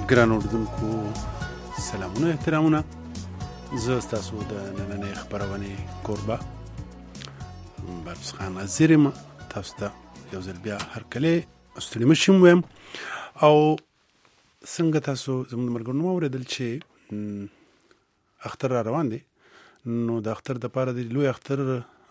ګران اوردونکو سلامونه احترامونه، زه ستاسو د نننۍ خپرونې کوربه بارس خان عزیز یم. تاسو ته یو ځل بیا هرکلی ستړي مه شم ویم. او څنګه تاسو زموږ د ملګرو واورېدل چې اختر را روان دی، نو د اختر دپاره د لوی اختر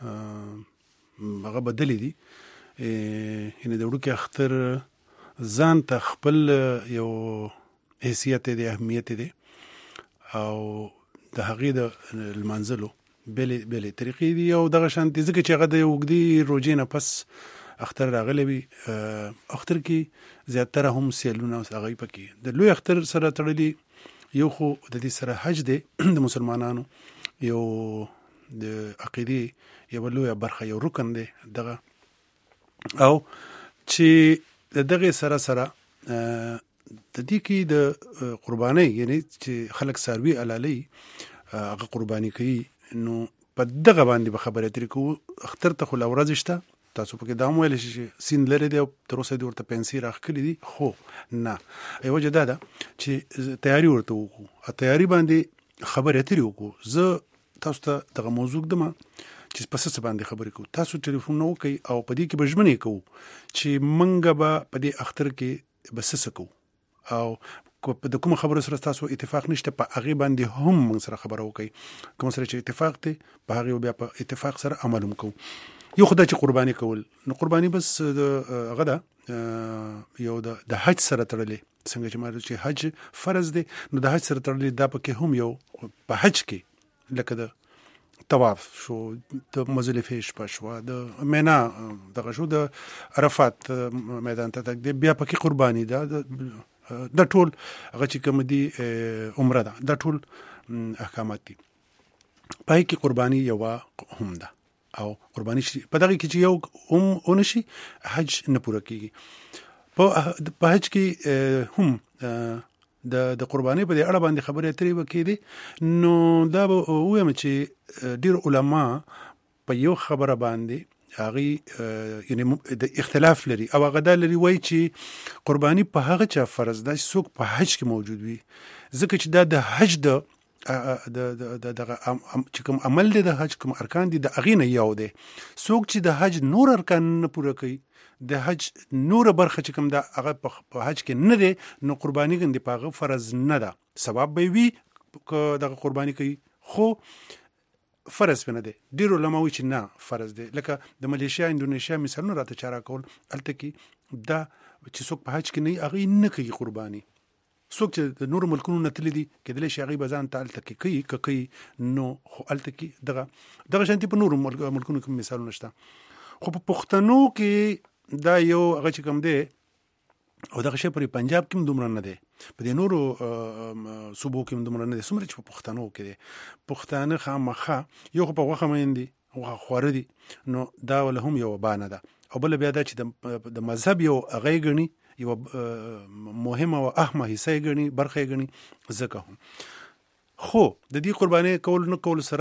هغه بدلې دي، یعنې د وړوکي اختر ځان ته خپل یو حیثیت دی، اهمیت دی، او د هغې د لمانځلو بېلې طریقې دي او دغه شانتې، ځکه چې هغه د اوږدې روژې نه پس اختر راغلی وي. اختر کې زیاتره هم سیلونه هغه پکې د لوی اختر سره تړلي، یو خو د دې سره حج دی د مسلمانانو یو د عقیدې یوه لویه برخه، یو رکن دی دغه، او چې د دغې سره د دې کې د قربانۍ، یعنی چې خلک څاروي حلالوي هغه قرباني کوي، نو په دغه باندې به خبرې اترې کوو. اختر ته خو لا ورځې شته، تاسو پکې دا هم ویلی شئ چې سیند لرې دی او تر اوسه دې ورته پیسې راښکلي دي، خو نه، یوه وجه دا ده چې تیاري ورته وکړو، تیاري باندې خبرې اترې وکړو. زه تاسو ته دغه موضوع ږدمه چې په څه باندې خبرې کوو. تاسو ټلیفون وکړئ او په دې کې به ژمنې کوو چې موږ به په دې اختر کې به څه کوو، او د کومه خبرو سره تاسو اتفاق نشته په هغې باندې هم موږ سره خبره وکړئ. کوم سره چې اتفاق دی په هغې بیا په اتفاق سره عمل هم کوو. یو خو دا چې قرباني کول، نو قرباني بس هغه ده یو د حج سره تړلې، څنګه چې ما چې حج فرض دی، نو د حج سره تړلې دا پکې هم یو په حج کې لکه د طواف شو، د مزدلفې شپه شوه، د مینا دغه شو، د عرفات میدان ته تګ دی، بیا پکې قرباني ده، دا ټول هغه چې کوم دي عمره ده، دا ټول احکامات دي. پای کې قرباني یوه هم ده، او قرباني شي په دغه کې چې یو هم ونشي حج نه پوره کېږي. په حج کې هم د قربانۍ په دې اړه باندې خبرې اترې به کېدې، نو دا به ووایم چې ډېر علما په یو خبره باندې هغې یعنې د اختلاف لري، او هغه دا لري وایي چې قرباني په هغه چا فرض ده چې څوک په حج کې موجود وي، ځکه چې دا د حج دغه چې کوم عمل دی، د حج کوم ارکان دي، د هغې نه یو دی. څوک چې د حج نور ارکان نه پوره کوي، د حج نوره برخه چې کوم ده هغه په حج کې نه دی، نو قرباني ګندې په هغه فرض نه ده. ثواب به وي که دغه قرباني کوي، خو فرض پې نه دی. ډېر علما وایي چې نه فرض دی، لکه د ملیشیا اندونیشیا مثالونه راته چا راکول، هلته کې دا چې څوک په حج کې نه وي هغې نه کوي قرباني. څوک چې د نورو ملکونو نه تللي دي کېدلی شي هغې به ځان ته هلته کې کوي، که کوي نو خو هلته کې دغه شانتې په نورو ملکونو کې مثالونه شته. خو په پښتنو کې دا یو هغه چې کوم دی، او دغه شی پرې پنجاب کې هم دومره نه دی، په دې نورو صوبو کې هم دومره نه دی څومره چې په پښتنو کې دی. پښتانه خامخا یو خو په غوښه مین دي، غوښه خواره دي، نو دا وله هم یوه بانه ده. او بله بیا دا چې د مذهب یو هغه یې ګڼي، یوه مهمه او اهمه حصه یې ګڼي، برخه یې ګڼي، ځکه هم. خو د دې قربانۍ کول نه کولو سره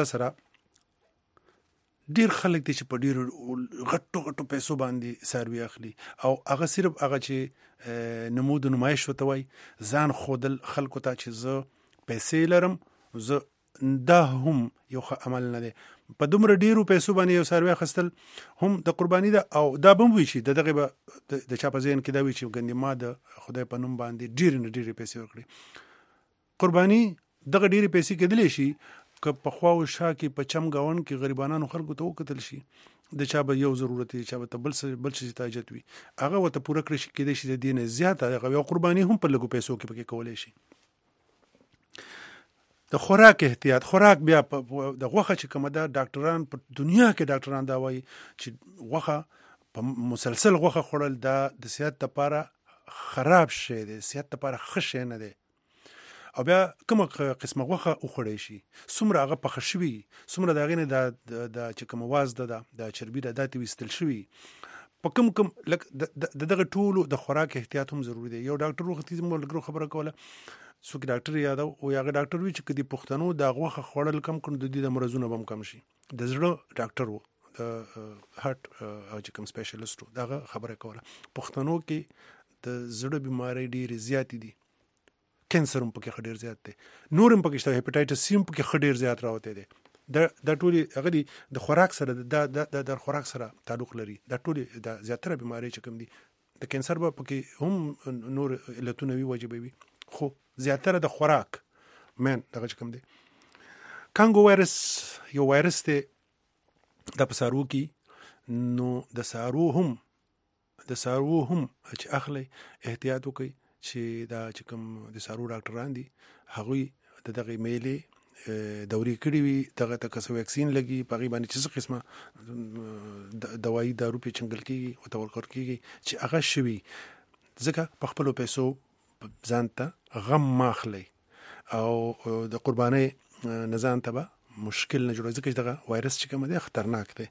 ډېر خلک دي چې په ډېرو غټو پیسو باندې څاروي اخلي، او هغه صرف هغه چې نمود و نمایش ورته وایي، ځان ښودل خلکو ته چې زه پیسې لرم، زه دا هم یو ښه عمل نه دی. په دومره ډېرو پیسو باندې یو څاروی اخیستل هم د قرباني ده، او دا به هم وي چې د دغې به د چا په ذهن کې دا وي چې ګندې ما د خدای په نوم باندې ډېرې نه ډېرې پیسې ورکړي. قرباني دغه ډېرې پیسې کېدلی شي که په خوا و شا کې په چم ګاونډ کې غریبانانو خلکو ته وکتل شي، د چا به یو ضرورت وي، چا به ته بل څه ته حاجت وي، هغه ورته پوره کړی شي، کېدای شي د دې نه زیاته هغه یو قرباني هم په لږو پیسو کې پکې کولی شي. د خوراک احتیاط، خوراک بیا د غوښه چې کومه ده، ډاکټران په دنیا کې ډاکټران دا وایي چې غوښه په مسلسل غوښه خوړل دا د صحت لپاره خراب شی دی، صحت لپاره ښه شی نه دی. او بیا کومه قسمه غوښه وخوړی شي، څومره هغه پخه شوي، څومره د هغې نه دا چې کومه وازده ده، دا چربي ده، دا ترې ویستل شوي، په کوم لکه د دغه ټولو د خوراک احتیاط هم ضروري دی. یو ډاکټر وختي زموږ ملګرو خبره کوله، څوک ډاکټر یاده او هغه ډاکټر وي چې که د پښتنو دا غوښه خوړل کم کړو، د دې د مرضونه به هم کم شي. د زړه ډاکټر و، د هارټ چې کوم سپیشلیسټ و، دغه خبره کوله. پښتنو کې د زړه بیمارۍ ډېرې زیاتې دي، کینسر هم پکې ډېر زیات دی، نور هم پکې شته، هیپاټایټس سی هم پکې ډېر زیات راوتی دی. دا ټولې هغه دي د خوراک سره د خوراک سره تعلق لري. دا ټولې د زیاتره بیمارۍ چې کوم دي د کینسر به پکې هم نور علتونه وي، وجې به وي، خو زیاتره د خوراک مین دغه چې کوم دی. کانګو وایرس یو وایرس دی، دا په څاروو کې، نو د څاروو هم چې اخلي احتیاط وکړي چې دا چې کوم د څاروو ډاکټران دي هغوی د دغې میلې دورې کړي وي، دغه ته که څه ویکسین لګي په هغې باندې چې څه قسمه دوایي دارو پې چنګل کېږي ورته ورکول کېږي چې هغه شوي، ځکه په خپلو پیسو ځان ته غم مه اخلئ او د قربانۍ نه ځان ته به مشکل نه جوړوي، ځکه چې دغه وایرس چې کوم دی خطرناک دی.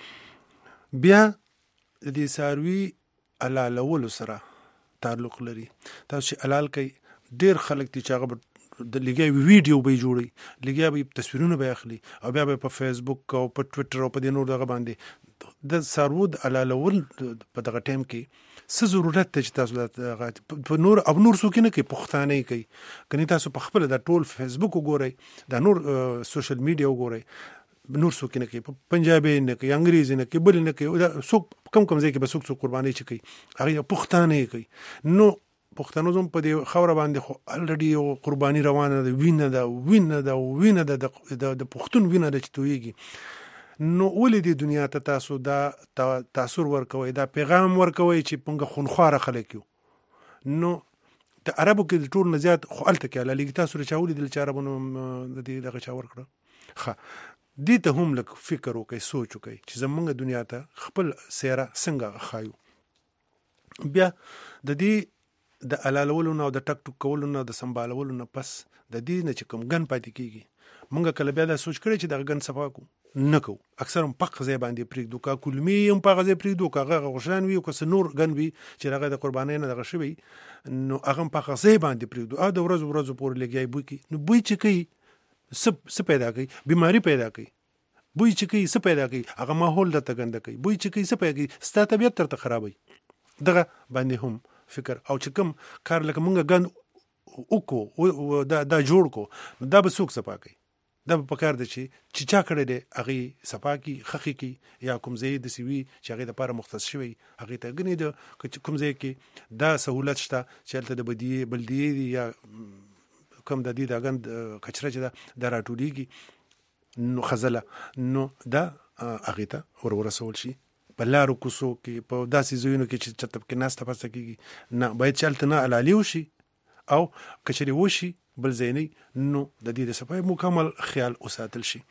بیا د دې څاروي حلالولو سره تعلق لري. تاسو چې حلال کوئ، ډېر خلک دي چې هغه د لګیا ویډیو به یې جوړوي، لګیا به تصویرونه به یې اخلي او بیا به په فیسبوک او په ټویټر او په دې نور دغه باندې د څاروو د حلالول په دغه ټایم کې څه ضرورت دی چې تاسو په نور څوک نه کوي، پښتانه یې کوي. کني تاسو په خپله د ټول فیسبوک وګورئ، دا نور سوشل میډیا وګورئ، نور څوک نه کوي، پنجابي نه کوي، انګریزي نه کوي، بل نه کوي، څوک کم ځای کې به څوک قربانۍ چې کوي هغه پښتانه یې کوي. نو پښتنو زم په دې خوره باندې خو الریډي یو قرباني روانه ده، وینه ده د پښتون وینه ده چې تویږي. نو ولې دې دنیا ته تاسو دا تاثر ورکوئ، دا پیغام ورکوئ چې پنګه خونخواره خلک یو. نو د عربو کې د ټول نه زیات خو هلته کې حلالېږي. تاسو رچا ولیدل چې عربونو د دې دغه چا ورکړه؟ ښه، دې ته هم لږ فکر وکړئ، سوچ وکړئ چې زمونږ دنیا ته خپل څېره څنګه ښایو. بیا د دې د حلالولو نه او د ټک ټوک کولو نه د سنبالولو نه پس د دې نه چې کوم ګن پاتې کېږي، مونږ کله بیا دا سوچ کړی چې دغه ګن صفا کو نه کوو، اکثر هم په ځای باندې پرېږدو، که کلمې هم په ځای پرېږدو، که هغه غوښان وي او که څه نور ګن وي چې هغه د قربانۍ نه دغه شوی، نو هغه هم په ځای باندې پرېږدو او د ورځو پورې لګیا بوی کوي. نو بوی چې کوي څه پیدا کوي؟ بیماري پیدا کوي. بوی چې کوي څه پیدا کوي؟ هغه ماحول درته ګنده کوي. بوی چې کوي څه پیدا کوي؟ ستا طبیعت درته خرابوي. دغه باندې هم فکر او چې کوم کار لکه مونږ ګن وکړو دا جوړ کو، نو دا به څوک صفا کوي؟ دا به پکار دی چې چا کړی دی هغې صفا کړي، خښې کړي، یا کوم ځای داسې وي چې هغې دپاره مختص شوی هغې ته ګنې د کوم ځای کې دا سهولت شته چې هلته د بلدیې دي یا کوم د دې دا ګند کچره چې ده دا راټولېږي، نو خزله، نو دا هغې ته ورسول شي. په لارو کوڅو کې په داسې ځایونو کې چې چته پکې ناسته پاسته کېږي، نه باید چې هلته نه حلالي وشي او که چېرې وشي بل ځای نه، نو د دې د صفایي مکمل خیال وساتل شي.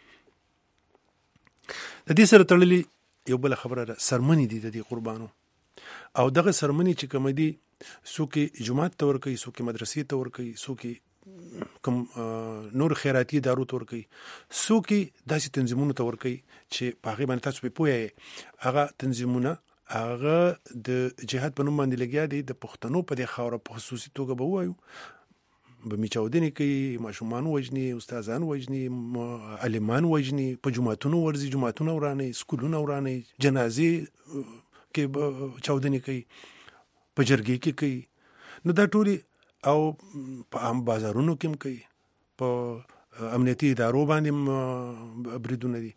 د دې سره تړلې یو بله خبره ده، سرمنې دي د دې قربانو، او دغه سرمنې چې کومه دي څوک یې جومات ته ورکوي، څوک یې مدرسې ته ورکوي، څوک یې کوم نور خیراتي ادارو ته ورکوي، څوک یې داسې تنظیمونو ته ورکوي چې په هغې باندې تاسو پرې پوه یې. هغه تنظیمونه هغه د جهاد په نوم باندې لګیا دي، د پښتنو په دې خاوره په خصوصي توګه به ووایو، به میچاودنې کوي، ماشومان وژني، استادان وژني، عالمان وژني، په جوماتونو ورځي، جوماتونه ورانوي، سکولونه ورانوي، جنازې کې چاودنې کوي، په جرګې کې کوي. نو دا ټولې او په عام بازارونو کې هم کوي، په امنیتي ادارو باندې بریدونه دي.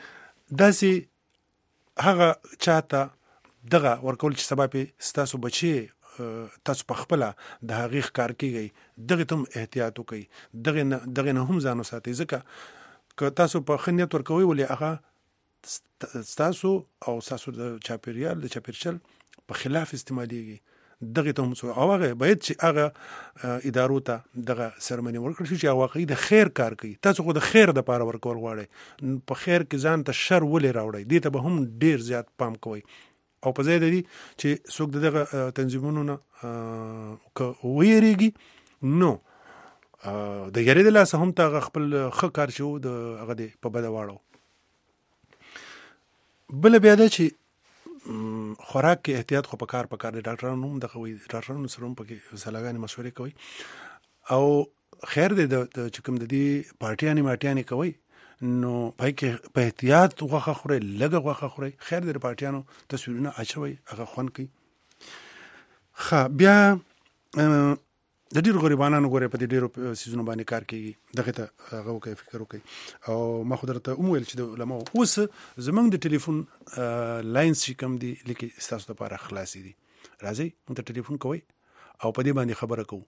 داسې هغه چاته دغه ورکول چې سبا پې ستاسو بچی تاسو په خپله د هغې ښکار کېږئ، دغې ته هم احتیاط وکړئ، دغې نه هم ځان وساتئ، ځکه که تاسو په ښه نیت ورکوئ ولې هغه ستاسو او ستاسو د چاپېریال د چاپېرچل په خلاف استعمالېږي. دغه ته هم او هغه باید چې هغه ادارو ته دغه سرمنې ورکړل شي چې واقعي د خیر کار کوي. تاسو خو د خیر دپاره ورکول غواړئ، په خیر کې ځان ته شر ولې راوړئ؟ دې ته به هم ډېر زیات پام کوئ. او په ځای د دې چې څوک د دغه تنظیمونو نه که ویریږي، نو د یارۍ د لاسه هم ته هغه خپل ښه کار چې و د هغه دی په بده واړو. بله بیا ده چې خوراک کې احتیاط خو پکار دی. ډاکټرانو هم دغه وایي، ډاکټرانو سره هم پکې سلاګانې مشورې کوي، او خیر دی د چې کوم د دې پارټیانې ماټیانې کوي، نو پای کې په احتیاط غوښه خورئ، لږه غوښه خورئ، خیر دی د پارټیانو تصویرونه اچوئ، هغه خوند کوي. ښه، بیا د ډیرو غریبانو غوړې په ډیرو سيزونو باندې کار کوي دغه ته هغه کوي فکر وکړي او ما خو درته وویل چې د علماء اوس زمنګ د ټلیفون لاینز چې کوم دي لکه تاسو لپاره خلاصي دي راځي مونږ ته ټلیفون کوي او په دې باندې خبره کوو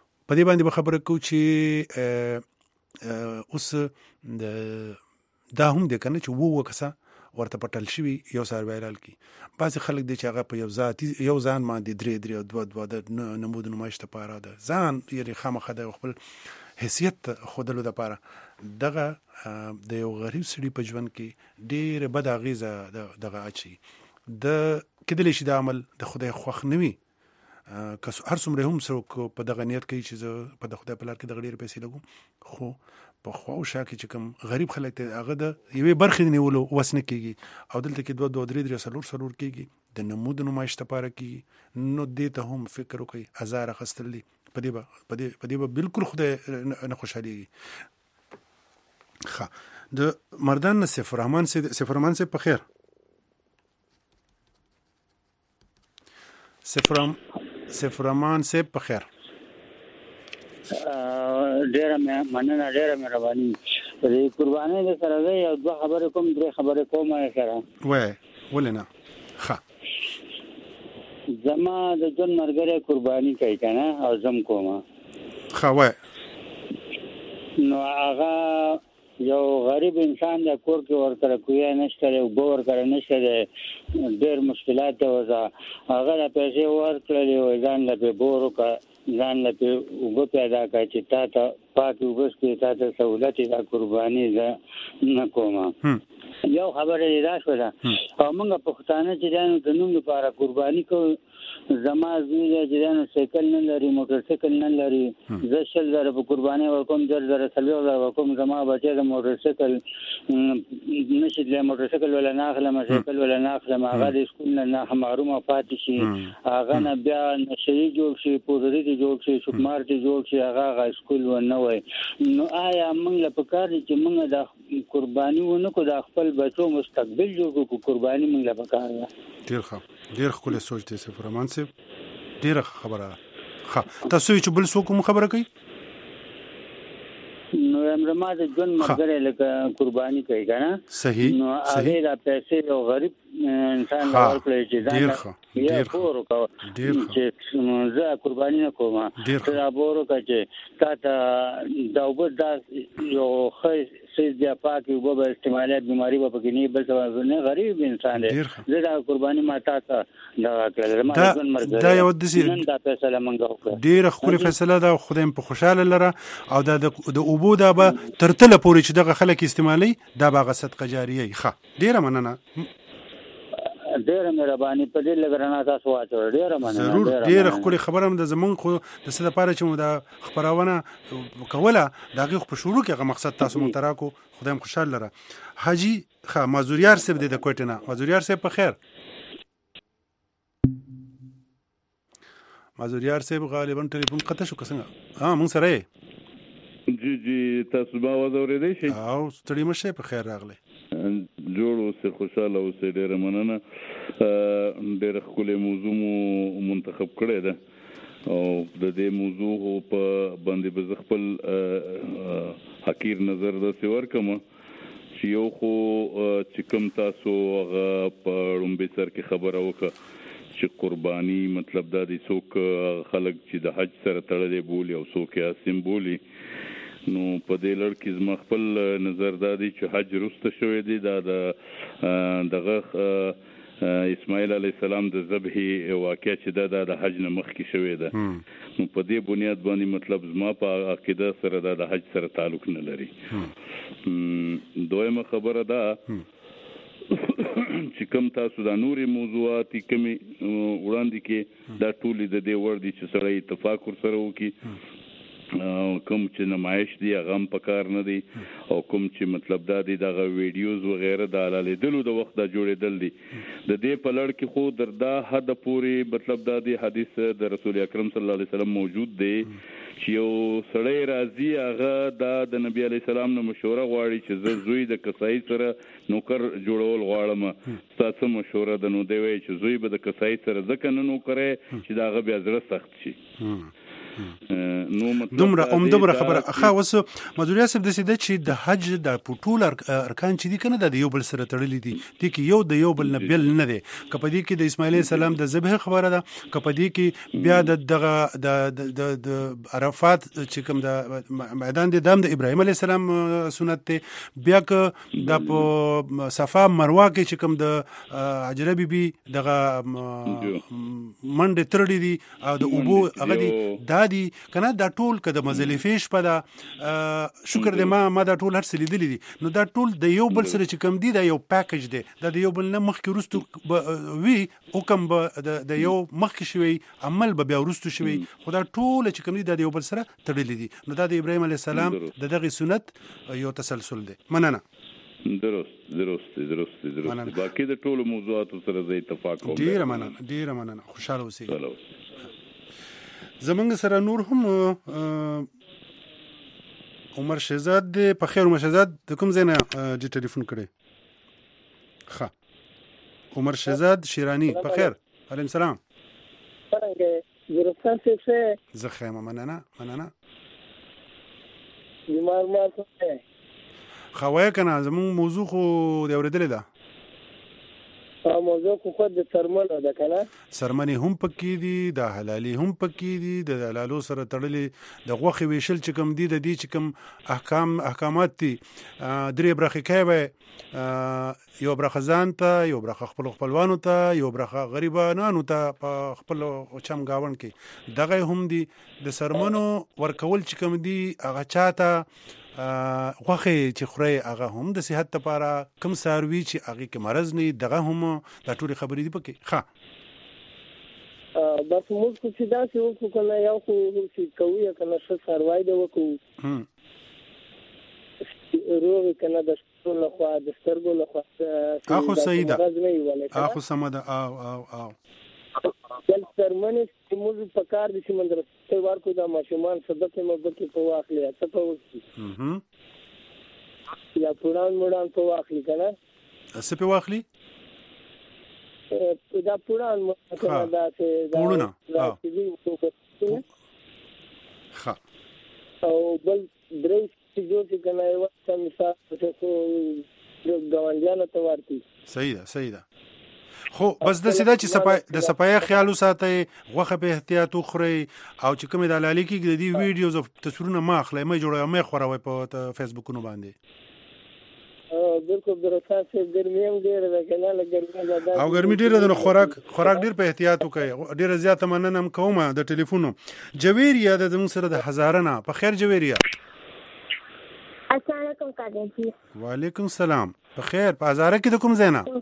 اوس دا هم د کنه چې وو کسا ورته پټل شي یو سر وایرال کی بعض خلک دي چې هغه په یو ځان باندې درې دوه د نمود نمایش لپاره ده ځان یې خامخه د خپل حیثیت خودلو لپاره دغه د یو غریب سړي په ژوند کې ډېر بد اغیزه دغه اچي د کېدلی شي د عمل د خدای خوښ نه وي که هر څومره هم څوک په دغه نیت کوي چې په د خدای په لار کې د ډېر پیسې لګو خو په خوا او شا کې چې کوم غریب خلک ته هغه د یوې برخې نیولو وسنه کېږي او دلته کې دوه درې سلور کېږي د نمود نمایش لپاره کېږي نو دې ته هم فکر وکړي هزار اخیستل دي په دې به بالکل خدای نه خوشحالېږي ښه د مردان سیف رحمان سے په خیر سیف رحمان سے په خیر ډیره مننه ډیره مهرباني د قربانۍ د سره زه یو دوه خبرې کوم درې خبرې کوم سره وای ولنه ښه زما د جون مرګره قرباني کوي کنه او زم کوم ښه وای نو هغه یو غریب انسان د کور کې ورکړه کوی نشته او بور کړه نشته ډېر مشکلات وځه هغه د پیسې ورکړلې و ځان له بورو کا ځان له وګ پیدا کړ چې تا ته پاک وګس کې تا ته سہولت د قرباني نه کومه یو خبره دا شو دا او موږ پښتانه چې د نوم لپاره قرباني کوو زما زوی چې سایکل نه لري موټر سایکل نه لري زه شل زره په قرباني ورکوم زره سلوي ورکوم زما بچی د موټر سایکل نشي د موټر سایکل ولا نه اخلم سایکل ولا نه اخلم هغه د سکول نه محروم پاتې شي هغه نه بیا نشي جوړ شي پوزري جوړ شي شکمار دي جوړ شي هغه سکول و نه وای نو آیا موږ له پکار چې موږ د قرباني ونه کو د خپل بچو مستقبل جوړ کو قرباني موږ له پکار ډیر خپل سوچ دي سفر امان سي ډیر خبره ښه تاسو چې بل څوک خبره کوي نو امرما د جون مرګره لکه قرباني کوي کنه صحیح نو هغه د پیسې یو غریب انسان ورکړي چې دا ډیر پورو کو چې زه قرباني نه کوم دا بورو چې تا ته دا وبد یو خې سیز دی پاکي وبو استعمالات بیماری په کې نه بل څه نه غریب انسان دی زه دا قرباني ماته تا دا کړل ما د جون مرګره دا یو د دا فیصله منغه وکړه ډیر خپل فیصله دا خدای په خوشاله لره او د اوبو دا به ترتله پورې چې دغه خلک استعمالي دا به صدقه جاریه ښه ډیره مننه ډیره مهرباني په دې لګرانه تاسو واچو ډیره مننه ضرور ډیره خپل خبره هم د زمون خو د څه لپاره چې مو دا خبرونه کوله دغه په شروع کې هغه مقصد تاسو مون تراکو خدایم خوشاله لره حاجی ښه مازوریار صاحب د کوټنه مازوریار صاحب په خیر مازوریار صاحب غالبا ټلیفون قطع شو څنګه مون سره جی تاسو به واورېدئ شي او ستړي مشه په خیر راغله جوړ اوسه خوشاله اوسه ډیره مننه ډیره خپل موضوع منتخب کړی ده او د دې موضوع په باندې به خپل حقیر نظر د سور کوم چې یو خو چې کوم تاسو هغه په رومبي سر کې خبره وکړه چې قرباني مطلب دا دي څوک خلک چې د حج سره تړلې بولی او څوک یې سیمبولي نو په دې لړ کې زما خپل نظر دا دی چې حج رسته شوی دی دا دغه اسماعیل علیه السلام د ذبح واقع چې دا د حج نه مخکې شوی ده نو په دې بنیاد باندې مطلب زما په عقیده سره د حج سره تعلق نه لري دویمه خبره ده چې کوم تاسو د نوري موضوعات کمی وړاندې کې دا ټول د دې ور دي چې سره اتفاق سره وکي کوم چې نمایش دی هغه هم پکار نه دی او کوم چې مطلب دا دی دغه ویډیوز وغیرہ د لیدلو د وخت د جوړېدل دي د دې په لړ کې خو دردا حد پوري مطلب دا دی حدیث د رسول اکرم صلی الله علیه وسلم موجود دی چې یو سړی راځي هغه د نبی علی السلام نه مشوره غواړي چې زه زوی د کسای سره نوکر جوړول غواړم تاسو مشوره د نو دی وای چې زوی به د کسای سره ځکه نه نوکره چې داغه بیا زړه سخت شي نو مطلب دومره خبره اخا وس مزوریا صاحب د سیده چې د حج د پټول ارکان چې دي کنه د یو بل سره تړلې دي د کې یو د یو بل نه بیل نه دي کپدی کې د اسماعیل السلام د ذبح خبره ده کپدی کې بیا د عرفات چې کوم د میدان د دام د ابراهیم علی السلام سنت ته بیا ک د صفا مروه کې چې کوم د حجره بیبي دغه منډه تړلې دي او د اوبو هغه دي دادي کنه دا ټول کده مزلفیش په دا شکر دې ما دا ټول هر څه لیدلې دي نو دا ټول د یو بل سره چې کوم دي دا یو پیکج دی دا د یو بل نه مخکې وروستو وی او کوم د یو مخکې شوی عمل به بیا وروستو شوی خو دا ټول چې کوم دي دا د یو بل سره تړلې دي نو دا د ابراهیم علیه السلام دغه سنت یو تسلسل دی مننه درست باقي د ټولو موضوعاتو سره زه اتفاق کوم ډیره مننه خوشاله اوسئ زمونږ سره نور هم عمر شهزاد دی په خیر عمر شهزاد د کوم ځای نه چې ټلیفون کړی ښه عمر شهزاد شیرانی په خیر علیکم السلام څنګه ورسته زه ښه یم مننه بیمار ما څه ښه وایه که نه زمونږ موضوع خو د اورېدلې ده موضوع خو د سرمنو ده که نه سرمنې هم پکې دي د حلالي هم پکې دي د حلالو سره تړلې د غوښې ویشل چې کوم دي د دې چې کوم احکامات دي درې برخې کوي به یو برخه ځان ته یو برخه خپلوانو ته یو برخه غریبانو ته په خپل چم گاون کې دغه هم دي د سرمنو ورکول چې کوم دي هغه چاته غوښې چې خوري هغه هم د صحت لپاره کم ساروي چې هغه کې مرز نه دغه هم د ټولې خبرې دي پکې ښه بس موږ چې دا چې وکړو کنه یو خو چې کوي کنه څه سروای دی وکړو روغ کنه د سترګو لخوا د سترګو لخوا اخو سیده اخو سمده او بل سرمنې چې موږ په کار دي چې مدرسې ورکو دا ماشومان صدقه مبکې په واخلي څه په وکړي یا پوران په واخلي کنه څه په واخلي دا پوران مونږ دا چې پورونه ها او بل درې چې جوړ کنه یو څه مثال څه ګاونډیانو ته ورتي صحیح ده خو بس د سیده چې د صفایه خیال وساتئ غوښه په احتیاط وخورئ او چې کومې د حلالي کېږي د دې ویډیوز او تصویرونه ما اخلئ مه جوړوئ مه یې خوروئ په فیسبوکونو باندې بالکل درسته ګرمي هم ډېره ده که نه له ګرمي او ګرمي ډېره ده نو خوراک ډېر په احتیاط وکړئ ډېره زیاته مننه هم کوم د ټلیفونو جویریا د زموږ سره د هزاره نه په خیر جویریا السلام علیکم کاغذ وعلیکم السلام په خیر په هزاره کې د کوم ځای نه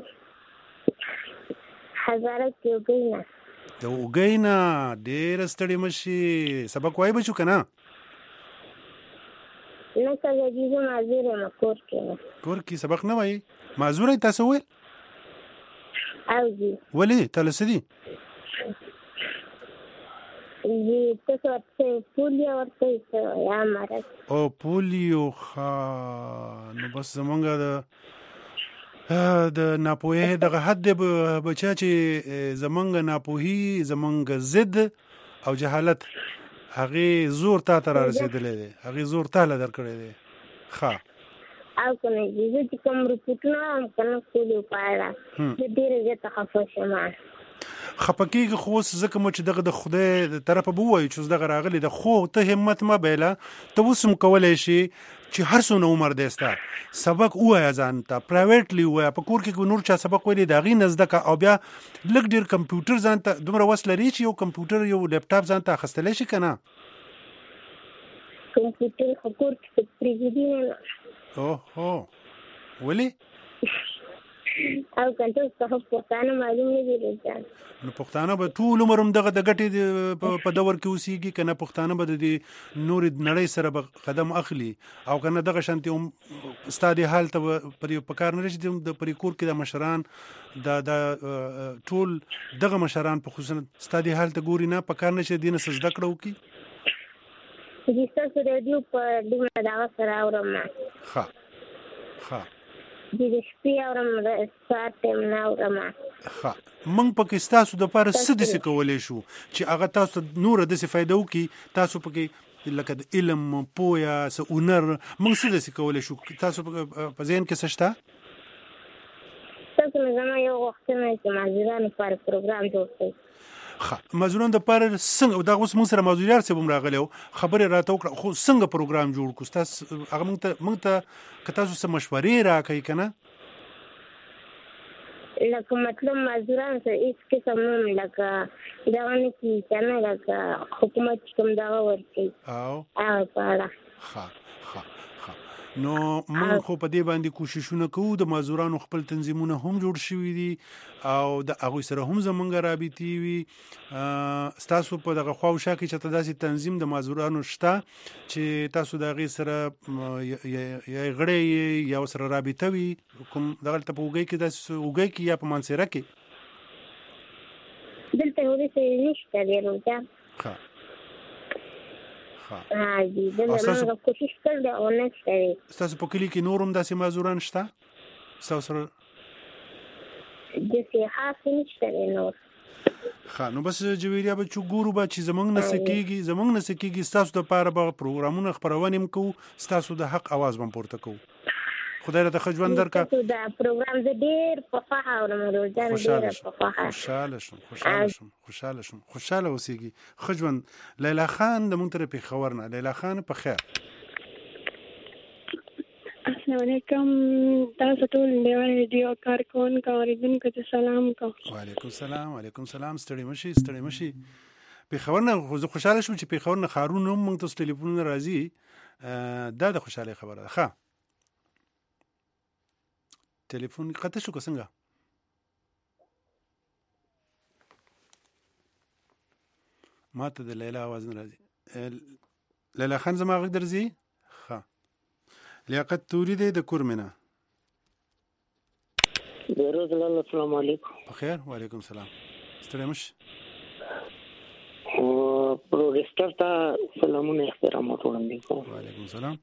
هزاره کې وګینا د وګینا ډېر ستړي مشي سبق وای بچو کنه نه څنګه معذور یم کور کې سبق نه وای معذور تاسو وای او جی ولی تلسدي جی تاسو ته پولیو ورته یا مرض او پولیو نو بس زمونږه د ناپوهي دغه حد بچا چې زمونږ ناپوهي زمونږ ضد او جهالت هغه زور تا تر رسیدلې دی هغه زور تا له درکړې دی ښه او کنه چې کوم رپورټونه هم کنه پولیو پایلا د ډیره زیاته خفه شوم خپکیږي خو ځکه مو چې دغه د خدای د طرفه بووي چې دغه راغلی د خو ته همت ما بیله ته وسم کولای شي چې هر څونه عمر دیستا سبق وایا ځان ته پرایویټلی وایا په کور کې نور چا سبق ویلي دا غي نزدک او بیا لګ ډیر کمپیوټر ځان ته دومره وس لري چې یو کمپیوټر یو لیپټاپ ځان ته اخستلی شي کنه کمپیوټر خپور کې پریږدي نه اوه ولی او کنټرول څه پښتانه معلوم نه دي ځان نو پښتانه به ټول عمر دغه د غټي په دور کې اوسېږي کنه پښتانه به د نور نړۍ سره قدم اخلي او کنه دغه شانتي استاد حال ته په کار نه رسېږي د پریکور کې د مشران د ټول دغه مشران په خصوصا استاد حال ته ګوري نه په کار نشي دینه سجده کړو کی چې تاسو رادیو په دغه دا سره اورم نه ها د شپې اورم د ساعت ټیم نه اورم. ښه موږ پکې ستاسو دپاره څه داسې کولی شو چې هغه تاسو ته نوره داسې فایده وکړي، تاسو پکې لکه د علم پوهه څه هنر موږ څه داسې کولی شو؟ تاسو په ذهن کې څه شته؟ تاسو نه زما یو غوښتنه چې مازدیګرانو لپاره پروګرام جوړ کړئ. مازدوران د پاره څنګه دا اوس موږ سره مازدیګر څه بم راغلی خبرې راته وکړه، خو څنګه پروګرام جوړ کړو؟ تاسو هغه موږ ته که تاسو څه مشورې راکړئ که نه؟ لکه مطلب مازدوران سره هېڅ قسم نه لکه دغه نه کېږي که نه، لکه حکومت چې کوم دغه ورکوي هغه په اړه. نو موږ خو په دې باندې کوششونه کوو، د مازدورانو خپل تنظیمونه هم جوړ شوي دي او د هغوی سره هم زمونږ رابطې وي. ستاسو په دغه خوا او شا کې چې ته داسې تنظیم د مازدورانو شته چې تاسو د هغې سره یا غړی یا سره رابطه وي کوم دغلته په اوږی کې داسې اوږی کې یا په مانسیره کې؟ دلته وروسته نشته دی روزه. دلته کوشش کړل او نشته دی. ستاسو په کلي کې نور هم داسې مازدوران شته ستاسو سره؟ داسې خاص نشته دی نور. نو بس جویریا به چې ګورو به چې زمونږ نه څه کېږي ستاسو دپاره به پروګرامونه خپرونې هم کوو، ستاسو د حق اواز به هم پورته کوو. خدای راته ښه ژوند درکړه. دا پروګرام زه ډېر په خوښه اورم روزانه، ډېره په خوښه. خوشحاله اوسېږي. ښه ژوند. لیلا خان د موږ تر پېښور نه. لیلا خان په خیر. السلام علیکم. تاسو ټول د ریډیو کارکونکو اورېدونکو ته سلام کوم. وعلیکم سلام. ستړي مشي. پېښور نه خو زه خوشحاله شوم چې پېښور نه ښارونه هم موږ ته ټلیفونونه راځي، دا د خوشحالۍ خبره ده. ښه ټلیفون قطع شو که څنګه؟ ما ته د لیلا آواز نه راځي. لیلا خان زما غږ درځي؟ ښه. لیاقت توري دی د کورمنه. بیروز لاله السلام علیکم. بخیر. وعلیکم سلام. ستړی مشي. پروګرستر ته سلامونه احترامات وړاندې کوم. وعلیکم سلام.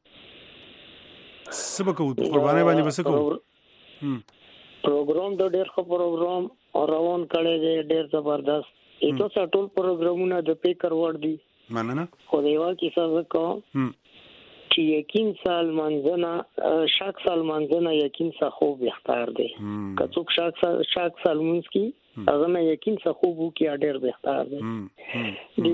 څه به کوو؟ په قربانۍ باندې به څه کوو؟ پروګرام د ډېر ښه پروګرام روان کړی دی، ډېر زبردست. تاسو ټول پروګرامونه د فکر وړ دي. مننه. خو د یوه کیسه زه کوم چې یقین سال منځنه شک سال منځنه یقین څخه خوب بهتر دی. که څوک شک سال منځ کې هغه نه یقین څخه خوب وکړي ډېر بهتر دی.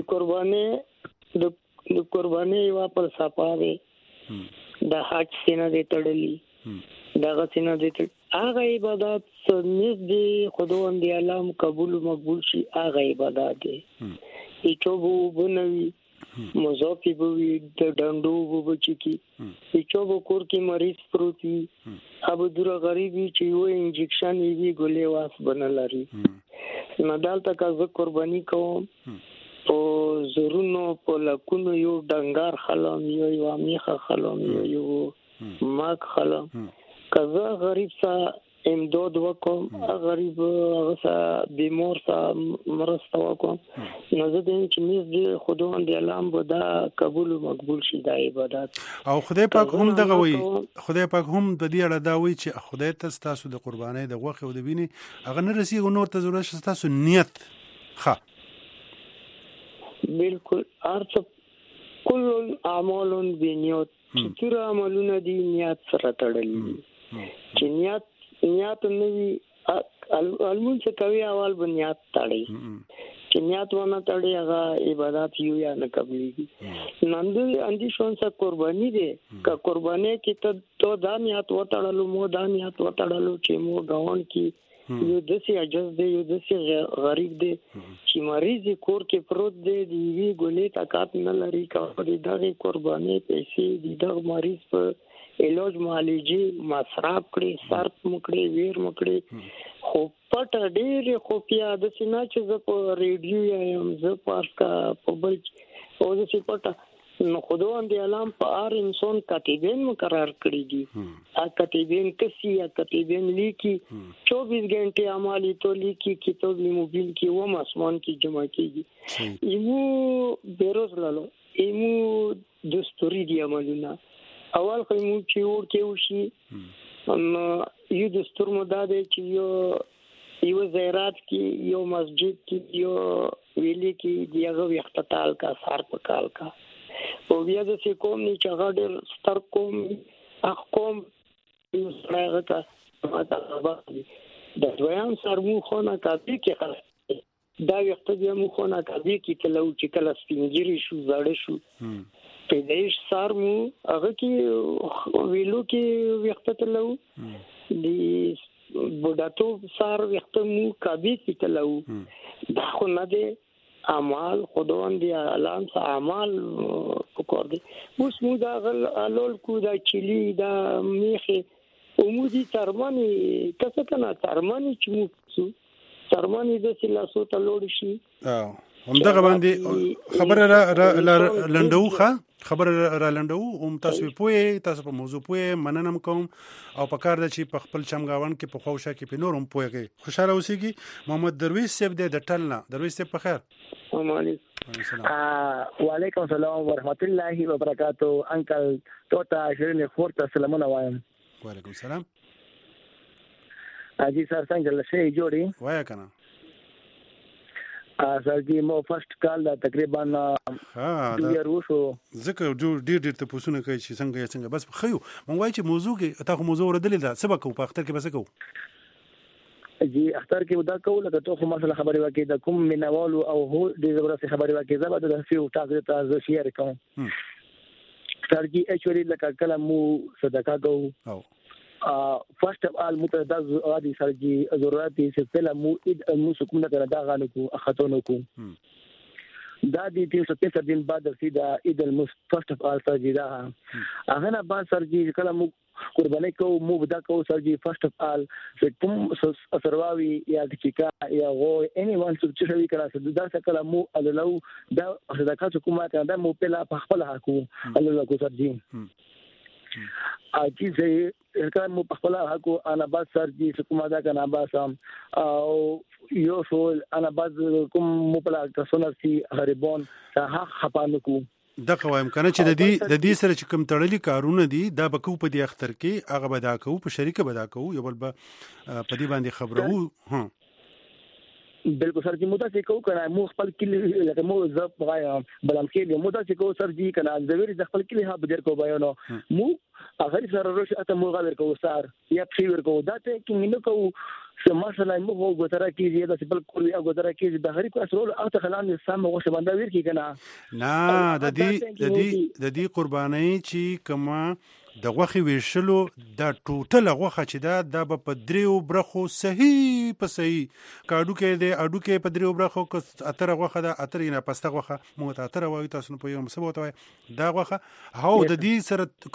د قربانۍ یوه فلسفه دی، د حج سینه دی تړلي، دغه سینه دی هغه عبادت سنت دی خداوند دی علام قبول مقبول شي، هغه عبادت دی. ایچوبو بنوي مزافي بوي د ډنډو وبچي کی ایچوبو کور کې مریض پروت وي، ابو دور غریبي چې یو انجکشن وی ګولې واس بنلاري. نادال تک از قرباني کوم او زرونو په لکونو یو ډنګار خلم یو میخه خلم یو ماک خلم. کزه غریب سا امداد وکم، غریب سا بیمار سا مرسته وکم، نو زه دیم چې میز دی خداوند دی علام به دا قبول و مقبول شي دا عبادت. او خدای پاک هم دغه وایي، خدای پاک هم د دې اړه دا وایي چې خدای ته ستاسو د قربانۍ د غوښې او د وینې هغه نه رسېږي، نور ته ضرورت شته ستاسو نیت. ښه بالکل. ارڅ کل اعمال بنیت، چې ټول عملونه دي نیت سره تړلي دي. چې نیت نه وي المون څه کوي اول بنیاد تړي، چې نیت ونه تړي هغه عبادت یو یا نه قبليږي. نن دې اندي شون څه قرباني دي، که قرباني کې ته دا نیت وتړلو مو دا نیت وتړلو چې مو غوون کې یو دسي عجز دی، یو دسي غریب دی چې مریض کور کې پروت دی، دی وی ګولې طاقت نه لري کاوه دي دغه قرباني پیسې دي دغه مریض په علاج معالجه مصرف کړي، صرف مکړي، ویر مکړي. خو پټ ډېر خفیا د سینا چې زه په ریډیو یم، زه پاسکا په بل او د سی پټ نو خداوند دی علام په هر انسان کاتبین مقرر کړی دي. ا کاتبین کسی یا کاتبین لیکي 24 غنټه عملی تو لیکي کتاب موبایل کې و مسمان کې جمع کیږي. ایمو بیروز لالو ایمو دستوري دی عملونه اول خو مو چې ور کې وشي یو دستور مو دا دی چې یو زیارت کې یو مسجد کې یو ویلي کې دیغه وختتال کا سار په کال کا او بیا د کوم نه چې هغه ډېر ستر کوم اخ کوم یو سره کا د دویم سرمو خونه کافي کې خلاص دا وخت بیا مو خونه کافي کې کلو چې کله سپینګری شو زړه شو په دې سرمو هغه کې ویلو کې وخت ته لو د بډاتو سار وخت مو کافي کې کلو دا خو نه دی اعمال خدوان دی اعلان سه اعمال وکړ دي اوس مو دا غل کو دا چلی دا میخه عمودي ترمنی کڅ کنه ترمنی چې مو ترمنی د سلاسو ته لوړ شي همدغه باندې خبره لنډو خبره را لنډو تاسو په موضوع پوهه مننم کوم او په کار د چې په خپل چمګاون کې په خوښه کې په نورم پوهه خوشاله اوسېږي محمد درویش صاحب د ټلنا درویش صاحب په خیر وعلیکم السلام ورحمت الله وبرکاته انکل توتا شرین خورته سلامونه وایم وعلیکم السلام اجي سر څنګه لشه جوړي وایا کنه سر جی مو فرست کال دا تقریبا ډیر وشو ځکه ډیر ته پوښتنه کوي چې څنګه بس خيو مونږ وایي چې موضوع کې تاسو موضوع ردلې ده سبق په اختر کې بس کو جی اختر کې ودا کوله که ته مسله خبري وکي د کوم منوالو او هو د زبرسي خبري وکي زبر د فيو ټاګ ته ز شیر کوم سر جی اچولي لکه کله مو صدقه کو او فرست اف آل متدا عادي سر جی ضرورت سے پہلا مو سکون کرا دا غانو کو اخاتونو کو دا دي 365 دن بعد سیدا عید فرست اف آل سر جی دا هغه نه بعد سر جی کله مو قربانی کو مو بدا کو سر جی فرست اف آل کوم سرواوی یا چیکا یا غو اني وان څه چې وی کړه دا کله مو الو دا صدقات کومه کړه دا مو پهلا په خپل حقو الله کو سر جی اجي زه کله مو په خپل حقو انا باز سر جی کومه دا کنه باز او یو شول انا باز کوم مو په تاسو سي غریبون ها خپانو کو د قوایم کنه چې د دې سره چې کوم تړلي کارونه دي دا به کو په دې اختر کې هغه به دا کو په شریکه به دا کو یو بل په دې باندې خبرو ها بالکل سر جی مودا چې کو کنه مو خپل کلی لکه مو زب غایا بلم کې مودا چې کو سر جی کنه زویر د خپل کلی ها بدر کو بیانو مو هغه سره روش اته مو غاور کو سار یا فیور کو دا ته کې مينو کو مثلا مو غوتره کې دا سپل کول یا غوتره کې د هرې کو اسرول او ته خلان سم غوښه باندې ویر کې کنه نه د دې قرباني چې کما د غوخي ویشلو د ټوټل غوخه چې دا په دریو برخو صحیح په صحیح کاډو کې د اډو کې په دریو برخو ک اتر غوخه د اتر نه پسته غوخه مو ته اتر وایي تاسو په یو مسبوت وای دا غوخه هاو د دې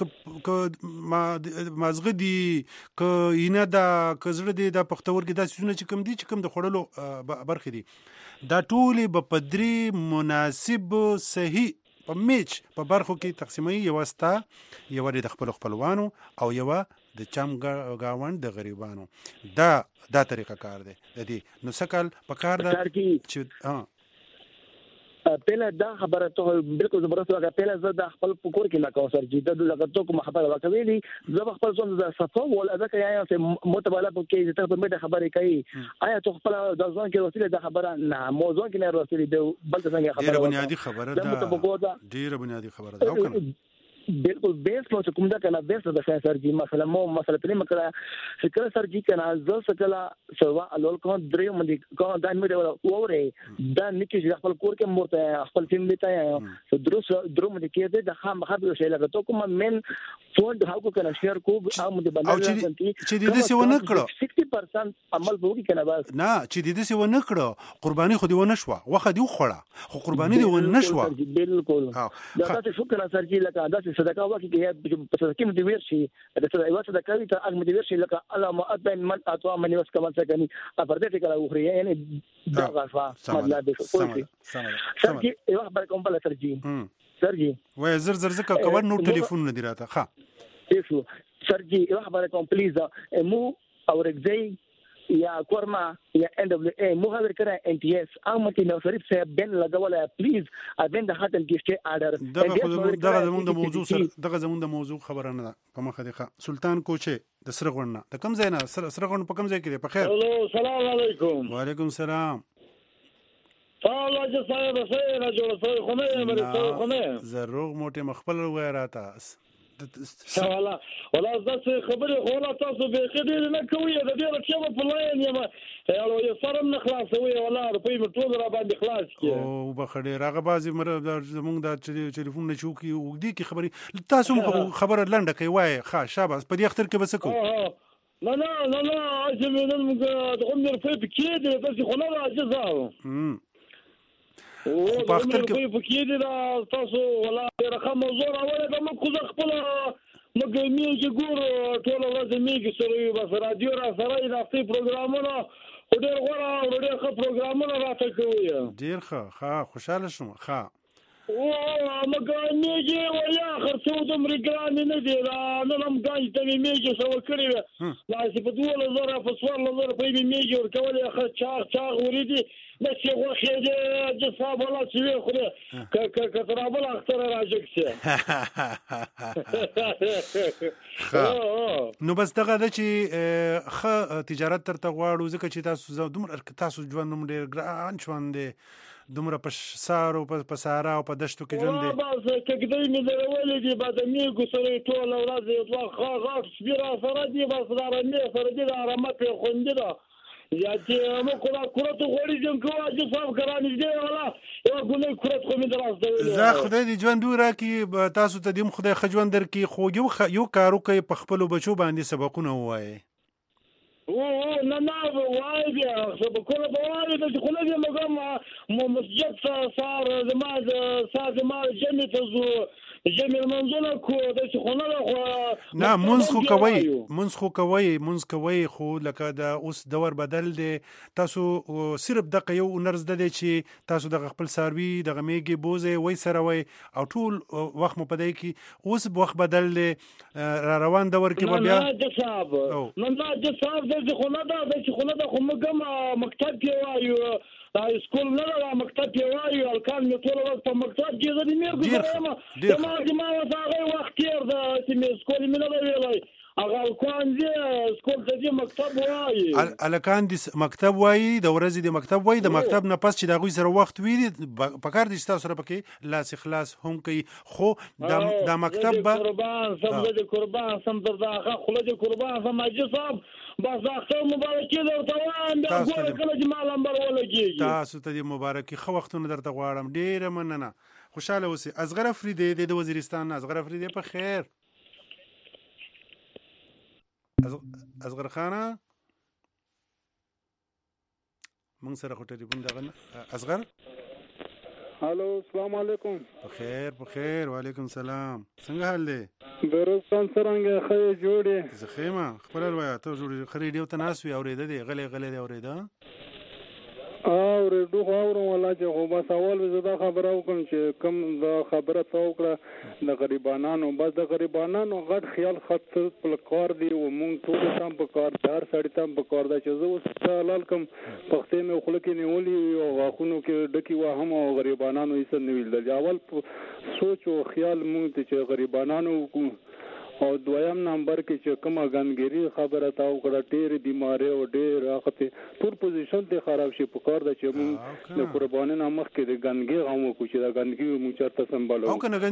سره مازغه دي ک ینه دا کزړه دي د پختور کې دا سونه چې کوم د خړلو برخې دي دا ټولې په پدری مناسب صحیح په میچ په برخو کې تقسیمي یو واسطه یو د خپل خپلوانو او یو د چم گاوند د غریبانو دا طریقه کار دی د دې نو سکل په کار دا چې پهله دا خبره ته بالکل زبرسته هغه پهله زه د خپل پکور کې لا کوم سر جی د لګه تو کوم خبره وکوي زه خپل ځون د صفو ول ادا کوي یا متباله پکې ته په مده خبره کوي آیا ته خپل د ځون کې وسیله د خبره نه موضوع کې نه وسیله د بل څنګه خبره ډیره بنیادی خبره ده ډیره بنیادی خبره ده او کنه بالکل بیس نو کوم دا کنه بیس د سر جی مثلا مو مثلا په مکړه فکر سر جی کنه زو سکلا سوا الول کو درې مې کو دا مې دی وره دا نکي چې خپل کور کې مرته خپل فلم بیتا یا درو مې کې د خام خبر شي لګه تو کوم من فوند هاو کنه شیر کو او مې باندې چې دې څه ونه کړو 60% عمل وګي کنه بس نه چې دې څه ونه کړو قرباني خو دې ونه شو واخه دې خوړه خو قرباني دې ونه شو بالکل دا تاسو شکر سر جی لکه دا صدقه وکي کې په صدقه مې ورشي د صدقه صدقه ته اګ مې ورشي لکه الله ما ادن من اتوا من وس کما سکني افرده فکر او خري یعنی دا غفا مطلب دی سر جی یو خبر کوم بل سر جی وای زر زکه کور نو ټلیفون نه دی راته ها ایشو سر جی یو خبر کوم پلیز مو اور اگزي یا کورما یا NWA مخابر کړه NTS احمد نو شریف صاحب بن لګوله پلیز ابن د هاتل کیسټ آرډر دغه زموږ د موضوع خبره نه ده په مخه دی سلطان کوچه د سرغړنا د کم ځای نه سرغړن په کم ځای کې دی په خیر السلام علیکم وعلیکم السلام الله جل صاحب سره راجو خمه زروغ موټه مخبل وراته ولا تاسو خبرې ولا تاسو به خدای نه کوي د دې رچې په لاین یم یو سرم نه خلاصوي ولا روپۍ ټول را باندې خلاص کی او بخډه راغه بازي زمونږ د ټلیفون نه چوکي وګدي کی خبرې تاسو خبره لنډه کوي وای ښه شاباس په دې اختر کې بس کو لا اجمل موږ د عمر په کې دې تاسو خو نه راځو په اختر کې په کې دې تاسو ولا رقم موضوع راوړل د مکو خپل مګ میږي ګور ټول ورځ میږي سره بس رادیو را سره د خپل پروګرامونو ډېر غوړه ډېر ښه پروګرامونه راته کوي ډېر ښه خوشاله شوم ښه مګ میږي ویا خرڅو د امریکا نه دی نه لم ګاج ته میږي سو کړی لا چې په 2000 په 2000 په میږي ورکول ښه چاغ وريدي نشي غوخه دې د صاحب الله چې خو کترابل اختر راځي نو بس دغه د چې خ تجارت ترته غواړو ځکه چې تاسو ژوند نوم ډېر ګران ژوند دی دومره په سارو په سارا او په دشتو کې ژوند دی بس کګدې مې درولې دي بعد میګو سره ټول ورځ یو غاټ سپیرا سره دي بس دارمه سره دي آرامه په خوندې ده یا چې مو کړه ته غوړي جن کوه چې صاحب کرانې دی ولا یو ګولې کړه خو مې دراسته زه خدای دې ژوند ورا کی تاسو ته دې خدای خجوند در کی خو یو کارو کوي په خپل بچو باندې سبقونه وایي نه وای بیا سبقونه وایي چې خو نه دې مګم مسجد صار زما جمع ته جمع منځونه کو د څخونه نه منځ خو کوي خو لکه دا اوس دور بدل دی تاسو صرف دغه یو نرز د چې تاسو د خپل ساروي د غمیږي بوزه وای سره وای او ټول وخت مو پدای کی اوس وخت بدل دی روان دور کې بیا نه صاحب د څخونه دا خو مګم مکتب کې وایو سکول نه لا مکتب کې وایو الکان مې ټول وخت په مکتب کې زه دې مې ما هغه وخت تیر د چې سکول مې نه ویلای هغه الکان دې سکول ته مکتب وایي الکان دې مکتب وایي د ورځې د مکتب وایي د مکتب نه پس چې دا غوي سره وخت ویلي په کار دې تاسو سره پکې لاس اخلاص هم کوي خو د مکتب قربان سم درځه خله دې قربان سم اجي صاحب بس اختر مبارکي درته وایم بیا ګوره کله چې مال نمبر ولګي تاسو ته دې مبارکي خو وختونه درته غواړم ډیره مننه خوشاله اوسئ اصغر افریدی د وزیرستان اصغر افریدی په خیر اصغر خانه مونږ سره خو ټلیفون دغه اصغر الو السلام علیکم بخیر وعلیکم السلام څنګه حال دی درستان څنګه خې جوړې زخیمه خبر وای ته جوړې خري دیو تناسوي اوریده دی غلې دی اوریده او ردو خاورم ولا چې خو بس اول زدا خبره وکم چې کم دا خبره تو کړه د غریبانو بس د غریبانو غټ خیال خط په کار دی او مونږ ټول تام په کار دار سړی تام په کار دا چې زه اوس لال کوم پختې مې خلک نیولې او غاخونو کې ډکی و هم او غریبانو یې سن ویل اول سوچ او خیال مونږ ته چې غریبانو او دویم نمبر کې چې کومه غنګيري خبره تاو کړه ډېر بیماری او ډېر راخته ټول پوزیشن ته خراب شي په کار د چې موږ د قرباني نامخ کې د غنګي غو کو چې د غنګي مو چرته سمبالو او کنه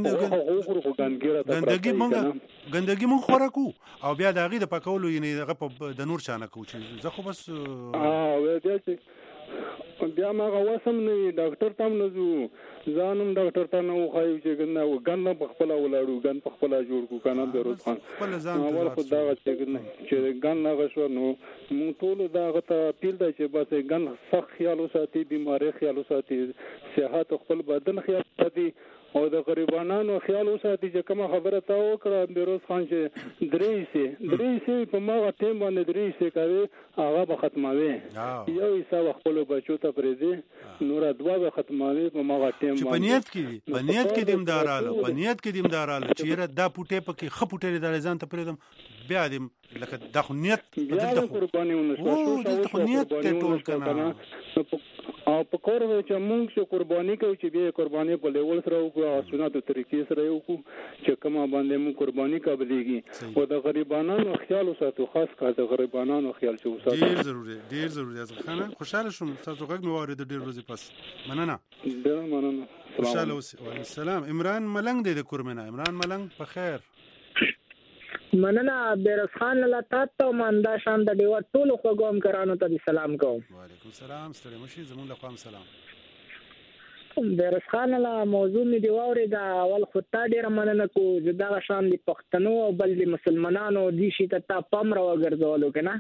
غندګي مونږ خوراکو او بیا د غي د پکولو یعنی دغه د نور چانه کو چې زه خو بس وې دې بیا ما غوسم نه ډاکټر تام نه زو ځانم ډاکټر ته نو خایو چې ګنه په خپل ولاړو ګن په خپل جوړ کو کنه درود خان اول خدا چې ګنه غشو نو مو ټول دا غته پیل دا چې بس ګن سخت خیال وساتي بیماری خیال وساتي صحت خپل بدن خیال وساتي او د غریبانو خیال وساتي چې کومه خبره تا وکړه بیروز خان چې درې په ما ټیم باندې درې کوي هغه به ختموي یو حساب خپل بچو ته پرېږدي نور دوا به ختموي په ما ټیم باندې په نیت کې دیمداراله چې دا پټه پکې خپټه د ځان ته پرېدم بیا دې لکه د خنیت بدل قرباني ونشو شو خنیت ته ټول کنه او په کور چې موږ چې قرباني کوي چې به قرباني په لیول سره وکړو او سنتو طریقې سره وکړو چې کومه باندې موږ قرباني قبليږي او د غریبانو خیال وساتو خاص کار د غریبانو خیال چې وساتو ډیر ضروري از خانه خوشاله شوم تاسو غږ مو اورید ډیر ورځې پس مننه خوشاله اوسئ وعلیکم السلام عمران ملنګ د کورمنه عمران ملنګ په خیر مننه بیروز خان الله تاسو ماندا شان د ډیو ټول خوګوم کرانو ته سلام کوم وعلیکم السلام ستړي مشي زمون له قام سلام بیروز خان الله موضوع می دی ووري دا اول خطا ډیر مننه کو جدا شان د پښتنو او بل د مسلمانانو د شي ته پام را وګرځولو کنه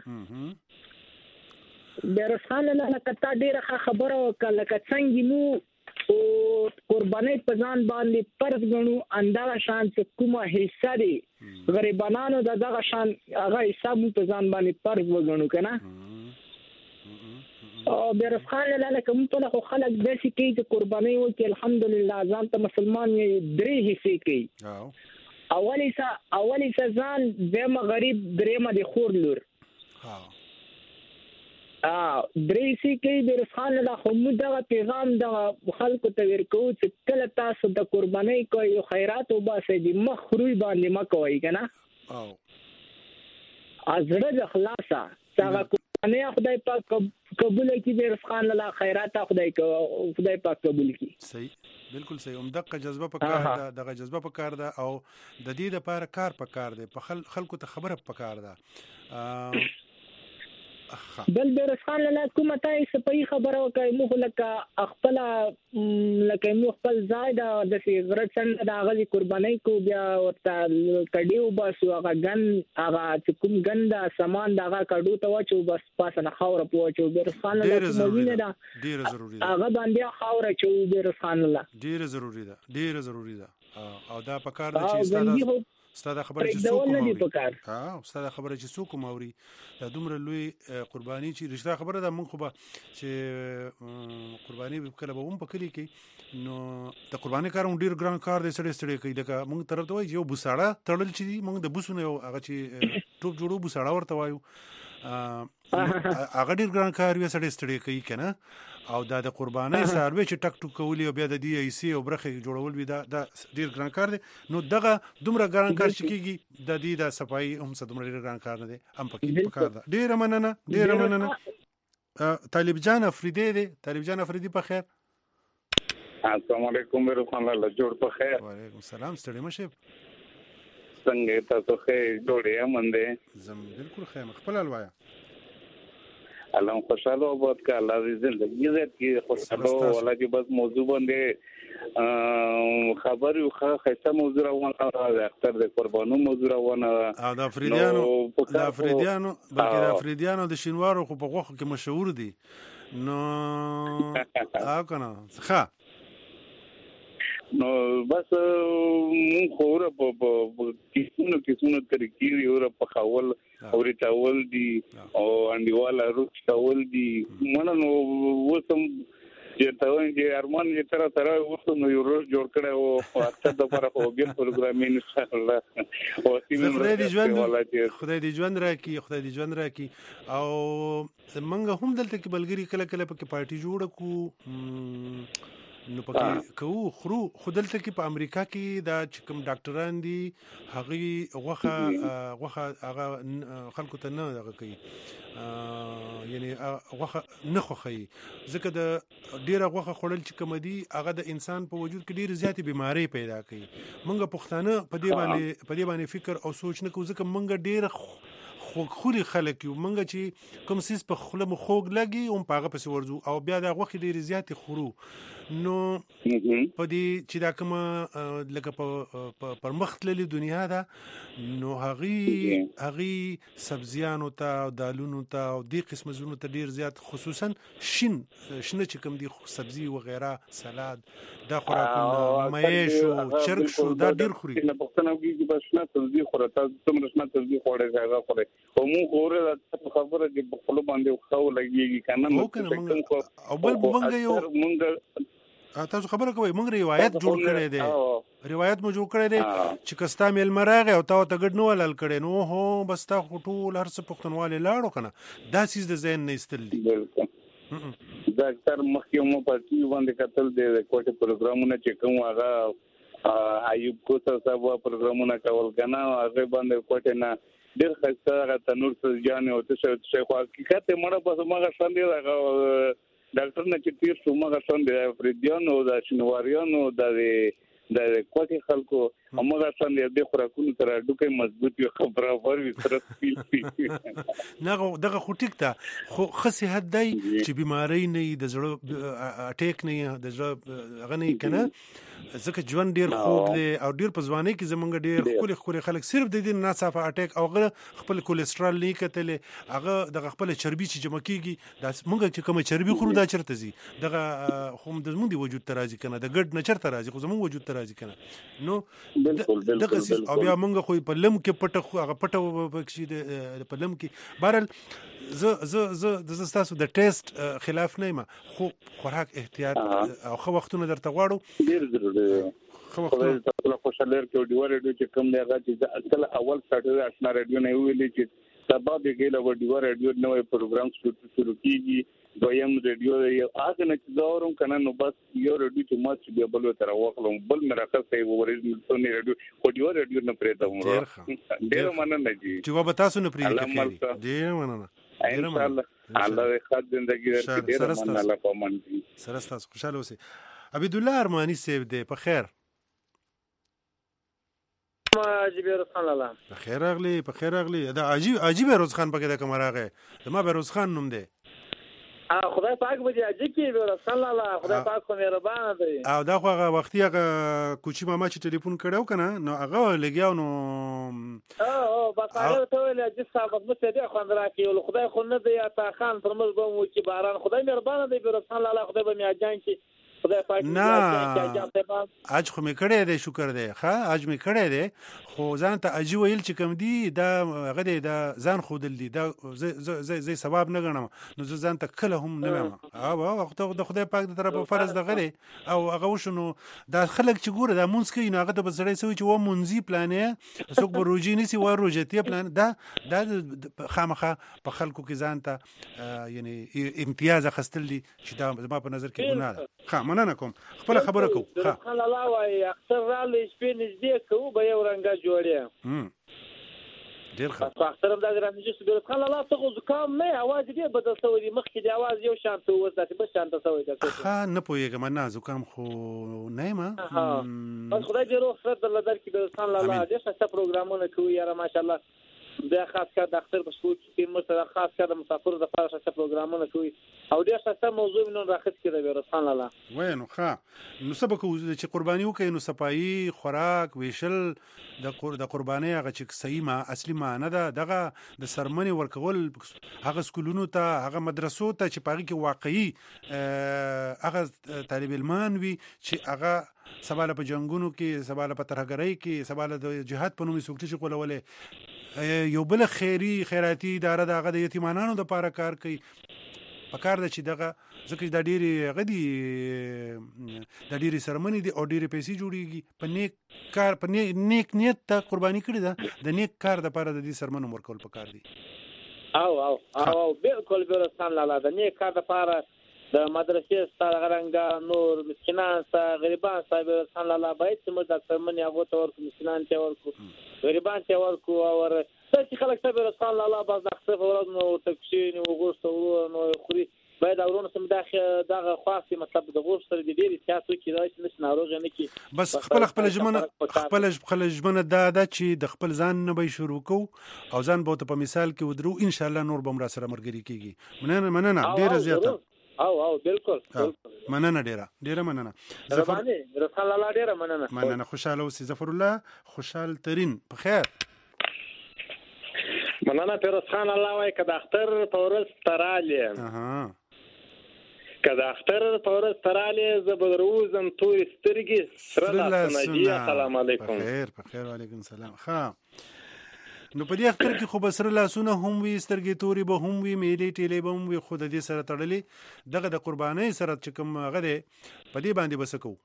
بیروز خان الله کته ډیر خبره وکړه لکه څنګه نو او قرباني په ځان باندې فرض غنو اندازه شان چې کومه حصہ دی غریبانو دغه شان هغه حساب په ځان باندې فرض وګڼو کنه او بیروز خان لاله کوم ته خو خلک د شي کې چې قرباني وکي الحمدلله ځان ته مسلمان یې درې حصے کوي اولی ځان دمه غریب درېمه د خور لور درېسي کې بیروز خان له خمو دغه پیغام د خلکو ته ورکو چې کله تاسو د قربانۍ کوي او خیرات او باسي د مخروي باندې مکوي کنه ازړه د خلاصه څنګه قربانۍ خدای پاک قبول کړي بیروز خان له خیرات خدای پاک قبول کړي صحیح بالکل صحیح دغه جذبه په کار ده دغه جذبه په کار ده او د دې لپاره کار په کار ده په خلکو ته خبره په کار ده بل بیروز خان له کومه تاسو په خبره وکړئ مو لکه خپل لکه مو خپل زائد د سیګریټ څنګه د غلي قرباني کو بیا ورته کډیو بس هغه ګن هغه چې کوم ګنده سامان دغه کډو ته واچو بس پاسه نه خاور پوچو بیروز خان له ډیر ضروری ده هغه باندې خاور چو بیروز خان له ډیر ضروری ده او دا په کار ده چې استاد خبره چې څوک موري دا دومره لوی قرباني چې رښتا خبره ده مونږ خو به چې قرباني به کله به هم په کلی کې نو د قرباني کار ډیر ګران کار دی سړی کوي لکه مونږ طرف ته وایي یو بوساړه تړل چې مونږ د بوسونه یو هغه چې ټوپ جوړو بوساړه ورته وایو هغه ډیر ګران کار وي سړی کوي کنه او دا د قرباني سروي چې ټک ټک کولی او بیا د دی ای سی او برخه جوړول وي دا ډیر ګران کار دی نو دغه دومره ګران کار چې کیږي د دې د صفای هم څه دومره ډیر ګران کار نه دی هم پکې کار ده ډیر مننه طالب جان افریدي په خیر السلام علیکم بیروز خان الله جوړ په خیر وعلیکم السلام ستړي مشه څنګه تاسو خیر جوړه منده زم بالکل خیر خپل الوایا الله خوشاله آباد که الله عزیز زندگی زد که خوشاله والا که بس موضوع بنده خبری و خیسته موضوع روانه ده اختر ده قربانو موضوع روانه ده د افریدیانو بلکه د افریدیانو د شینوارو خو په غوښو کې مشهور دي نو کنه ښه نو بس مون خوره په کیسونو طریقې یو په خاول او ریټاول دي او انډیواله روټ ټاول دي مننه وسم چې تاسو یې ارمان یې تر وسم یو روټ جوړ کړو او اته د پر هوګي پروګرام ان شاء الله او خدای دې ژوند راکړي او منګه هم دلته کې بلګری کله په کې پارټي جوړ کو نو پکې کوو خو دلته کې په امریکا کې دا چې کوم ډاکټران دي هغه غوخه هغه خلکو ته نه دغه کوي یعنی غوخه نه خوخي ځکه د ډیره غوخه خورل چې کوم دي هغه د انسان په وجود کې ډیره زیاتې بیماری پیدا کوي مونږ پښتانه په دې باندې فکر او سوچ نه کوو ځکه مونږ ډیره خوري خلک یو مونږ چې کوم سیس په خوله مو خوږ لګي هم په هغه پسې ورځو او بیا د غوښې ډېرې زیاتې خورو نو په دې چې دا کومه لکه پر مخ تللې دنیا ده نو هغې سبزیانو ته او دالونو ته او دې قسم زونو ته ډېر زیات خصوصا شنه چې کوم دي سبزي وغیره سلاد دا خوراکونه مې شو چرګ شو دا ډېر خوري نه پښتنه کېږي بس نه سبزي خوره تاسو څومره شنه سبزي خوړې هغه خوري او موږ خوره خبره چې په خپل باندې خو لګيږي کنه او بل مونږ تاسو خبره کوي موږ روایت جوړ کړی دی روایت مو جوړ کړی دی چې کستا میل مرغه او تا ته ګډ نو ولل کړي نو هو بس تا ټول هر څه پښتونواله لاړو کنه دا سیس د ذهن نه استل دي دا تر مخکې مو په ټي باندې کتل دی کوټه پروګرامونه چې کوم هغه ایوب کوڅه صاحب پروګرامونه کول کنه هغه باندې کوټه نه ډېر خسته تنور سجان او څه خو حقیقت مړه په ماغه شاندې راغو ډاکټر نه چې تیر شو مګر څنګه فریدیانو د شنواریانو د کوټي خلکو مګر څنګه د خوراکونو تر ډوکې مضبوط یو خبره وروي سره سپیل نه دغه خو ټیک ته خو خصي حد دی چې بیماری نه د زړه اٹیک نه د زړه غنی کنه ځکه ژوند ډیر خوږ دی او ډیر په ځواني کې زمونږ ډیر خوري خلک صرف د دې ناڅاپه اٹیک او خپل کولیسټرول نه کتلې هغه د خپل چربي چې جمع کیږي د مونږ چې کوم چربي خورو دا چرته زی دغه خو د زمونږ دی وجود ترازی کنه د ګډ نه چرته راځي خو زمونږ وجود ترازی کنه نو دغه او بیا مونږ خو په لم کې پټه هغه پټه پکشي د په لم کې بهرل ز تاسو د ټیسټ خلاف نه ما خو خوراک احتیاط او خو وختونه درته غواړو ډیر ضروري خو وختونه خوشاله کې ډیو ریډیو چې کوم دی هغه چې اصل اول سټارټ آشنا ریډیو نه ویلې چې سبا به ګیله و ډیو ریډیو نوې پروګرام شروع کیږي دویم ریډیو یو هغه نه چې زورم کنه نو بس یو ریډیو چې ما چې به بل تر واخلم بل مراکز ته ورېږم څو ریډیو خو ډیو ریډیو نه پرېدم ډیر مننه جی چې و به تاسو نه پرېږدئ ډیر مننه ان شاء الله الله خاطر زندگی درکړي ډیر مننه الله پامنځي سره تاسو خوشاله اوسئ عبد الله ارمانی صاحب دې په خیر عجیب روز خان لاله په خیر اغلی په خیر اغلی دا عجیب روز خان پکې د کمراغه ما به روز خان نوم دی خدای پاک به دې عجیب کې روز خان لاله خدای پاک خو مهربان دی او دا خو هغه وختي هغه کوچی ماما چې ټلیفون کړو کنه نو هغه لګیاو نو بس هغه ته ویل چې صاحب مو ته دې خوند راکې خدای خو نه دی تا خان پر موږ به مو چې باران خدای مهربان دی روز خان لاله خدای به میاجان چې نه اج خو مې کړی دی شکر دی ښه اج مې کړی دی خو ځان ته اجي ویل چې کوم دی دا هغه دی دا ځان خودل دی دا زه ثواب نه ګڼم نو زه ځان ته کله هم نه وایم او وخت د خدای پاک د طرفه فرض د غری او هغه وشنو دا خلک چې ګوره دا مونږ کوي نو هغه ته بسړی سوي چې و مونږی پلانې څوک به روجي نسی و روجتي پلان دا خامخه په خلکو کې ځان ته یعنی امتیاز اخستل دي چې دا زما په نظر کې ګناه ده مننه کوم خپل خبره کو ها خپل الله وايي اختر را لښپې نږدې کو به یو رنګه جوړه ډیر ښه په اختر دا رانجه سره خپل الله ته زکام نه आवाज دې بدل شوی دی مخکې دی आवाज یو شانت وځي بس شانت شوی دی ها نه پوهیږم نه زکام خو نه ما بس خدای دې روغ سره در کې د خپل الله دې څه پروګرامونه کوي یاره ماشاءالله د خاص کار د اختر په شپو کې مسره خاص کار د مسافر د فارغ څخه پروګرامونه کوي او ډېر څه موضوع نن راخت کړي به رسول الله وینو ښه نو سبق چې قرباني وکړي نو صفایي خوراک ویشل د قرباني هغه چې صحیح ما اصلي معنی ده دغه د سرمنې ورکول هغه سکولونو ته هغه مدرسو ته چې پاره کې واقعي هغه طالب علمان وي چې هغه سباله په جنگونو کې سباله په ترهګرۍ کې سباله د جهاد په نوم سوکټي چې کولولې یو بل خیراتي اداره دغه د یتیمانانو د پاره کار کوي په کار د چې دغه ځکه د ډېری غدي د ډېری سرمنې دي او ډېری پیسې جوړیږي په نیک کار په نیک نیت ته قرباني کړی ده د نیک کار د پاره د دې سرمنو ورکول په کار دي او بالکل برسان لاله د نیک کار د پاره د مدرسې ستاره غرنګا نور مسکینان سره غریبان سره برسان لاله باید چې موږ د سرمنې هغه تور مسکینان ته ورکو غریبان ته ورکو او چې خلک ته برسان لاله باز د خپل ورځ نو تکشین او غوښته نو خوري باید او ډاکټرونو سم دغه خاصه مطلب د غوښ سره د ډېر احتیاط وکړي دا چې نس ناروغ نه کی بس خپل ژمنه دا چې د خپل ځان نه به شروع کو او ځان به په مثال کې ودرو ان شاء الله نور به مرا سره مرګري کیږي مننه ډیره زیاته او بالکل مننه ډیره مننه زفر الله ډیره مننه خوشاله اوسې ظفر الله خوشحال ترين په خیر مننه پیروز خان الله وای که د اختر په ورځ تراله که د اختر په ورځ تراله زبروزم تورې سترګې سره لاسونه السلام علیکم په خیر وعلیکم السلام ها نو په دې اختر کې خو بسره لاسونه هم وي سترګې تورې به هم وي میلې ټیلې به هم وي خو د دې سره تړلې دغه د قربانۍ سره چې کوم هغه دی په دې باندې بس کوو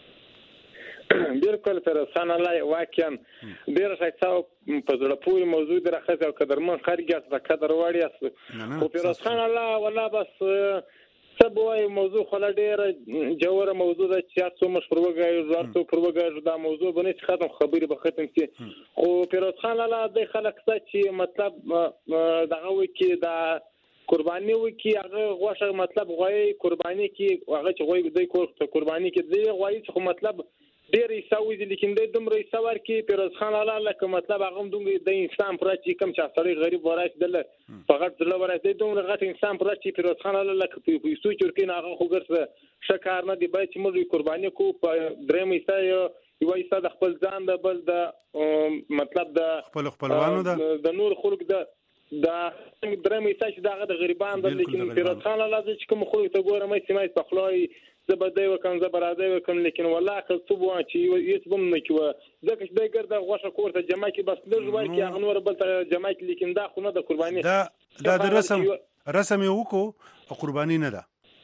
بالکل پرسان الله واقعا ډیر ښه په زړه پورې موضوع درخه او قدرمن خارګیاس د قدر وړي خو پرسان الله والله بس سبوي موضوع خلا ډیر جوړه موضوع ده چې تاسو مشور وګورئ زړه پر وګورئ دا موضوع باندې ختم خبرې به ختم شي خو پرسان الله د خلک چې مطلب دغه وکی دا قرباني وکي هغه غوښه مطلب غوي قرباني کې هغه چې غوي د قرباني کې دی غوي چې مطلب ډیر ایساوي دي لیکن د دومره ایساور کې پیروز خان الله لکه مطلب هغه دومره د انسان پر چې کم چا سړی غریب ورای دل فقط دل ورای دی دومره غټ انسان پر چې پیروز خان الله لکه په پیسو چورکین هغه خو ګرځه شکار نه دی باید چې موږ قرباني کو په درېم ایسا یو ایسا د خپل ځان د بل د مطلب د خپلوانو د نور خلق د درېم ایسا چې دغه د غریبان د لیکن پیروز خان الله چې کوم خلک ته ګورم چې مې په خلای زبدای وکم زبراده وکم لیکن والله که څه بو چې هیڅ بم نه کیو ځکه چې د ګرځه غوښه کوړه جمع کې بس لږ وای کې هغه نور بل ته جمع کې لیکن دا خو نه د قرباني دا د رسم یو کو قرباني نه ده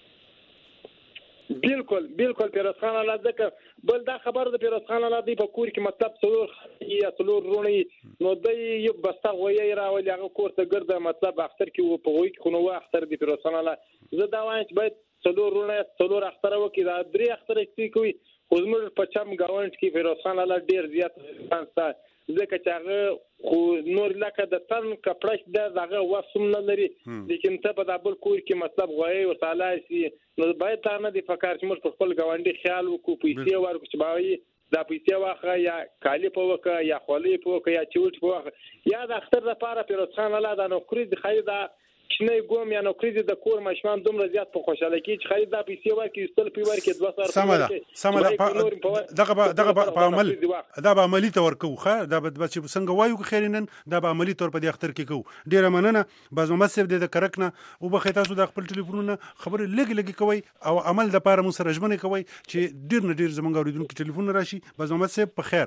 بالکل پیروز خان الله ځکه بل دا خبر د پیروز خان الله دی په کور کې مطلب څلور رونی نو د یو بسته غوي راولي هغه کور ته ګرځه مطلب اختر کې په غوي کې خو نو اختر دی پیروز خان الله زه دا وایم چې باید څلور اختر وکي دا درې اختر کې کوي خو زموږ په چم گاونډ کې پیروز خان الله ډیر زیات انسان ځکه چې هغه خو نور لکه د تن کپړش دغه وسم نه لري لیکن ته په دابل کور کې مطلب غوي او تعالی سي نو باید تا نه دی فکر چې موږ په خپل گاونډي خیال وکړو پیسې ورکو چې باوي دا پیسې واخه یا کالی په وکه یا خولې په وکه یا چوټ په وکه یا د اختر لپاره پیروز خان الله دا نوکری د خیر دا شنه ګوم یا نوکری د کور مشمان دومره زیات په خوشاله کې چې خیر دا پیسې ورکې استل پی ورکې 200 سم دغه په عمل دا به عملی تور کو خو دا به چې څنګه وایو خیرینن دا به عملی تور په دې اختر کې کو ډیره مننه باز مسجد د کرکنه او به تاسو د خپل ټلیفونونه خبر لګ کوي او عمل د پاره مو سره ژمنه کوي چې ډیر زمونږ اوریدونکو ټلیفون راشي باز مسجد په خیر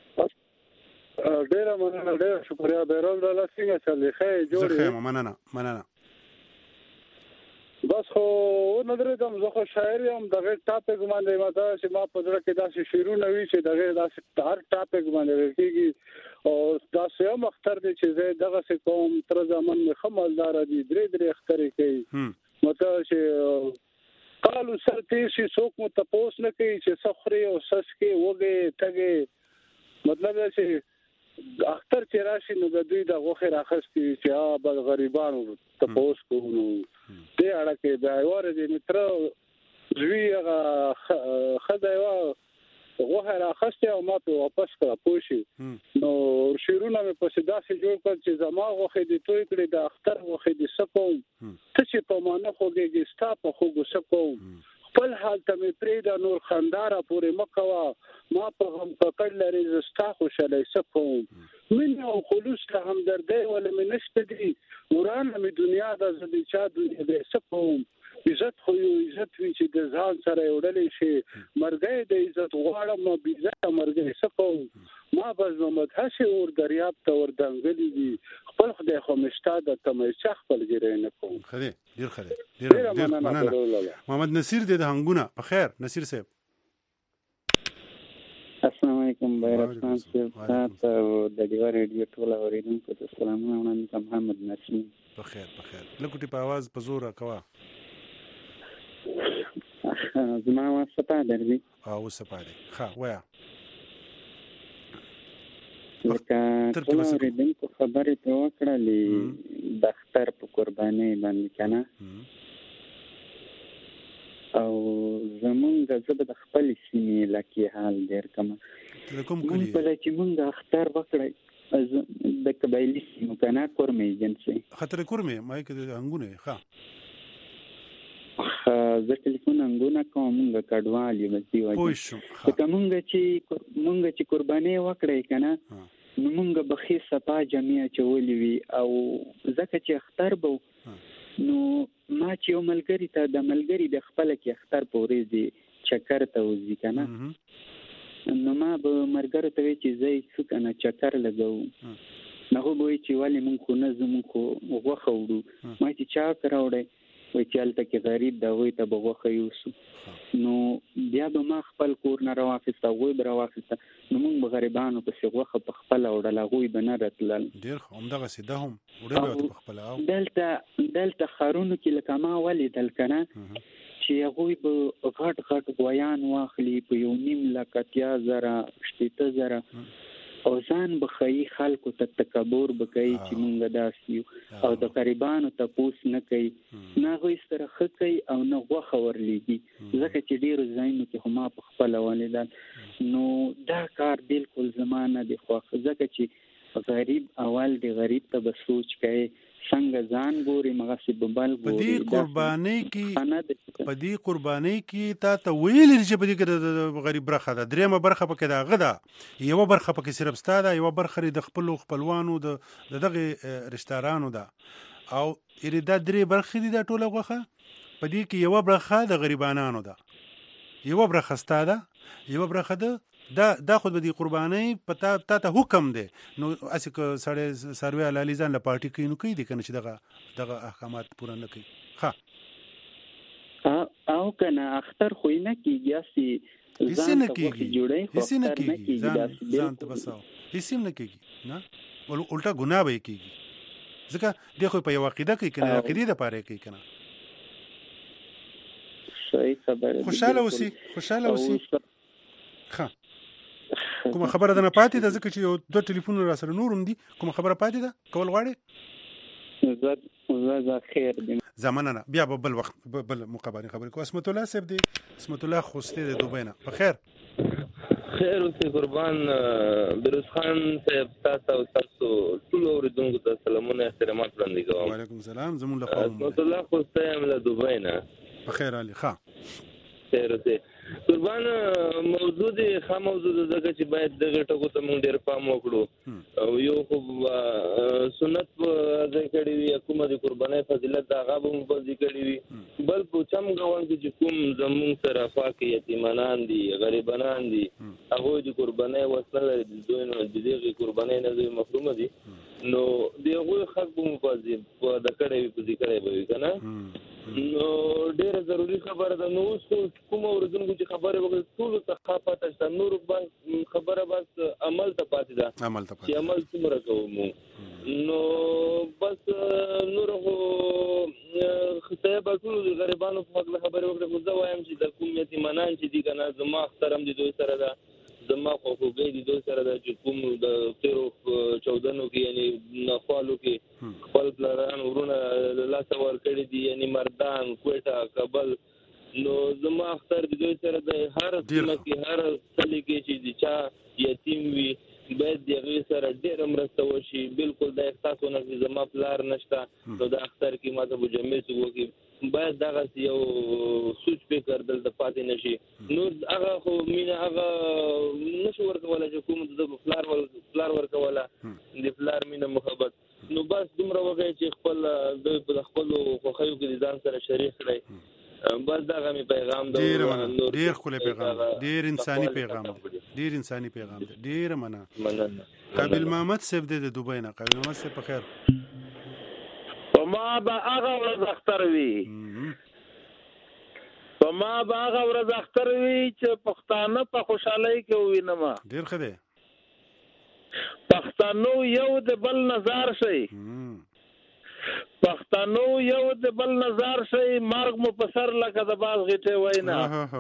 ډیره مننه ډیره شکریا بیرون د لاسینګه چلې خې جوړې مننه بس خو ندرې زه خو شاعر یم دغه ټاپک باندې ماته چې ما په ځړه کې داسې شعرونه وی چې دغه داسې هر ټاپک باندې ورکیږي او داسې هم اختر دي چې زه دغه څه کوم تر ځمن خمالدار دي درې اختر کوي مته چې قالو سرتي شي څوک مو تاسو نه کوي چې سخري او سس کې وګي تګي مطلب دا چې اختر چې راشي نو د دوی د غوخه راخستي چې بل غریبانو تاسو کوو دې اړه کې دا وره دې متر زوی هغه خدای غوخه راخستي او ما په واپس کړه پوښي نو شیرونه مې په صدا سي جوړ کړ چې زما غوخه دې توي کړې د اختر غوخه دې سکو ته چې په مانه خوږي ستا په خوګو سکو خپل حال ته مې پرېدا نور خنداره پورې مکوا ما په هم پکړ لري زستا خوشاله سکوم من او خلوص ته همدردی ول مې نشته دي وران مې دنیا د زدي چا دنیا دې سکوم عزت خو یو عزت وی چې د ځان سره وړلې شي مرګي د عزت غواړم ما بيزه مرګي سکوم ما بز محمد هشي اور دریاب ته ور دنګلې دي خپل خدای خو مشتا د تمه شخ خپل ګرې نه کوم خدای ډیر مننه محمد نصیر دې د هنګونه په خیر نصیر صاحب السلام علیکم بیرغان صاحب تاسو د دیوار ریډیو ټول اوریدونکو ته سلامونه وړاندې کوم محمد نصیر په خیر لکه په आवाज په زور کوا زما واسطه درځي او سپاره ښه ویا لکه ټول اوریدونکو خبرې په وکړلې د اختر په قرباني باندې کنه مونږ زه به د خپل سیمې لکه حال ډیر کما مونږ په لکه مونږ اختر وکړی د قبایلی سیمو کنه کورمې جنسي خطر کورمې مای کې انګونه ښه زه ټلیفون انګونه کوم مونږ کډوال یو بس دی وایي چې مونږ چې قرباني وکړی کنه نو مونږ به خې صفا جمعیه چولې وي او ځکه چې اختر بو نو ما چې یو ملګری ته د ملګری د خپل کې اختر په ورځ چکر ته وځي کنه نو ما به مرګره ته چې زه څه کنه چکر لګاو نو به چې والی مونږ خو نه زمونږ خو غوښه وړو ما چې چا کراوړی وای چې الته کې غریب دا وای ته بغوخه یوسو نو بیا به ما خپل کور نه راوخسته وای به راوخسته نو موږ غریبانو په سیغوخه په خپل وړل غوي بنه راتلل ډیر همدغه سیده هم وړل په خپل او دلته خارونو کې لکه ما ولیدل کنه چې غوي به غټ غویان واخلي په یو نیم لکه 10,000 او ځان بخی خلکو ته تکبر بکای چې مونږ داسیو او د غریبانو ته پوس نه کوي نه غوي سره خکې او نه غوخه ورلېږي ځکه چې ډیرو ځایونو کې هم په خپل ولیدل نو دا کار بالکل زمانه دی خو ځکه چې غریب اول دی غریب ته به سوچ کوي څنګه ځان ګوري مغصب بل ګوري په دې قرباني کې تا ویل چې په دې کې غریب برخه ده درېمه برخه پکې ده غدا یو برخه پکې صرف ستاده یو برخه د خپلوانو د دغه رشتہرانو ده او دا درې برخه دي د ټوله غوخه په دې کې یو برخه د غریبانو ده یو برخه ستاده یو برخه ده دا خود به دی قرباني پتا ته حکم دی نو اسی که سړی سروي علالي ځان له پارټي کوي نو کوي دي کنه چې دغه احکامات پوره نه کوي ها او کنه اختر خو نه کیږي اسی ځان ته جوړي خو نه کیږي ځان ته بساو هیڅ نه کیږي نه الټا ګناه به کیږي ځکه د خو په یو عقیده کې کنه عقیده د پاره کوي کنه صحیح خبره خوشاله اوسي ها کومه خبره ده نه پاتې ده ځکه چې یو دوه ټلیفون را سره نورم دي کومه خبره پاتې ده کول غواړي زه خیر دي زمانه بیا بل وخت بل مقابله خبرې کو اسمت الله صاحب دی اسمت الله خوسته د دوبه نه په خیر اوسې قربان بروز خان صاحب تاسو ټول اوریدونکو ته سلامونه احترامات وړاندې کوم وعلیکم السلام زمون له خوا اسمت الله خوسته ام له دوبه نه په خیر علي خیر اوسې قربان موضوع دی موضوع دغه چې باید دغه ټکو ته موږ ډیر پام وکړو او یو خو سنت په ذکر دی کومه د قربانۍ فضیلت دا غو په ذکر دی بل په چم غوان کې کوم زمون سره فاقي یتیمانان دي غریبانان دي هغه د قربانۍ وسله د دوی نو د دې قربانۍ نه محروم دي نو دغه حق به مفاضل په د کړه په ذکر به کنه نو ډیره ضروری خبره ده نو کوم ورځونو چې خبره وکړه ټول ثقافت ته نور بس خبره بس عمل ته پاتې ده چې عمل څومره کوو نو بس نور هو خطابه ټول غریبانو په حق خبره وکړه خو زه وایم چې د کوم یتیمانان چې دي کنه زما احترام دي دوی سره ده زما خو خوږی دي دوی سره ده چې کوم د 14 کې یعنی نخوالو کې خپل پلان ورونه لاس ور کړی دي یعنی مردان کوټه کابل نو زما اختر دي دوی سره د هر څه کې هر څلې کې چې چا یتیم وي باید دغه سره ډېر مرسته وشي بالکل د احساسونه چې زما پلار نشته نو د اختر کې ماته به جمعې څو کې باید دغه یو سوچ فکر دلته پاتې نشي نو هغه خو مینه هغه نشو ورکوله چې کوم د پلار ورکوله د پلار مینه محبت نو بس دومره وګړي چې خپل د خپل خوخیو کې ځان سره شریک کړي بس دغه می پیغام دا ډیر خپل پیغام ډیر انساني پیغام ډیر انساني پیغام ډیر مننه قابل محمد صاحب د دوبۍ نه قابل محمد صاحب په خیر ما به هغه ورځ اختر وي ما به هغه ورځ اختر وي چې پښتانه په خوشحالۍ کې وینم ډیر ښه دی پښتانو یو د بل نظر شي پښتانو یو د بل نظر شي مرګ مو په سر لکه د باز غټه وینا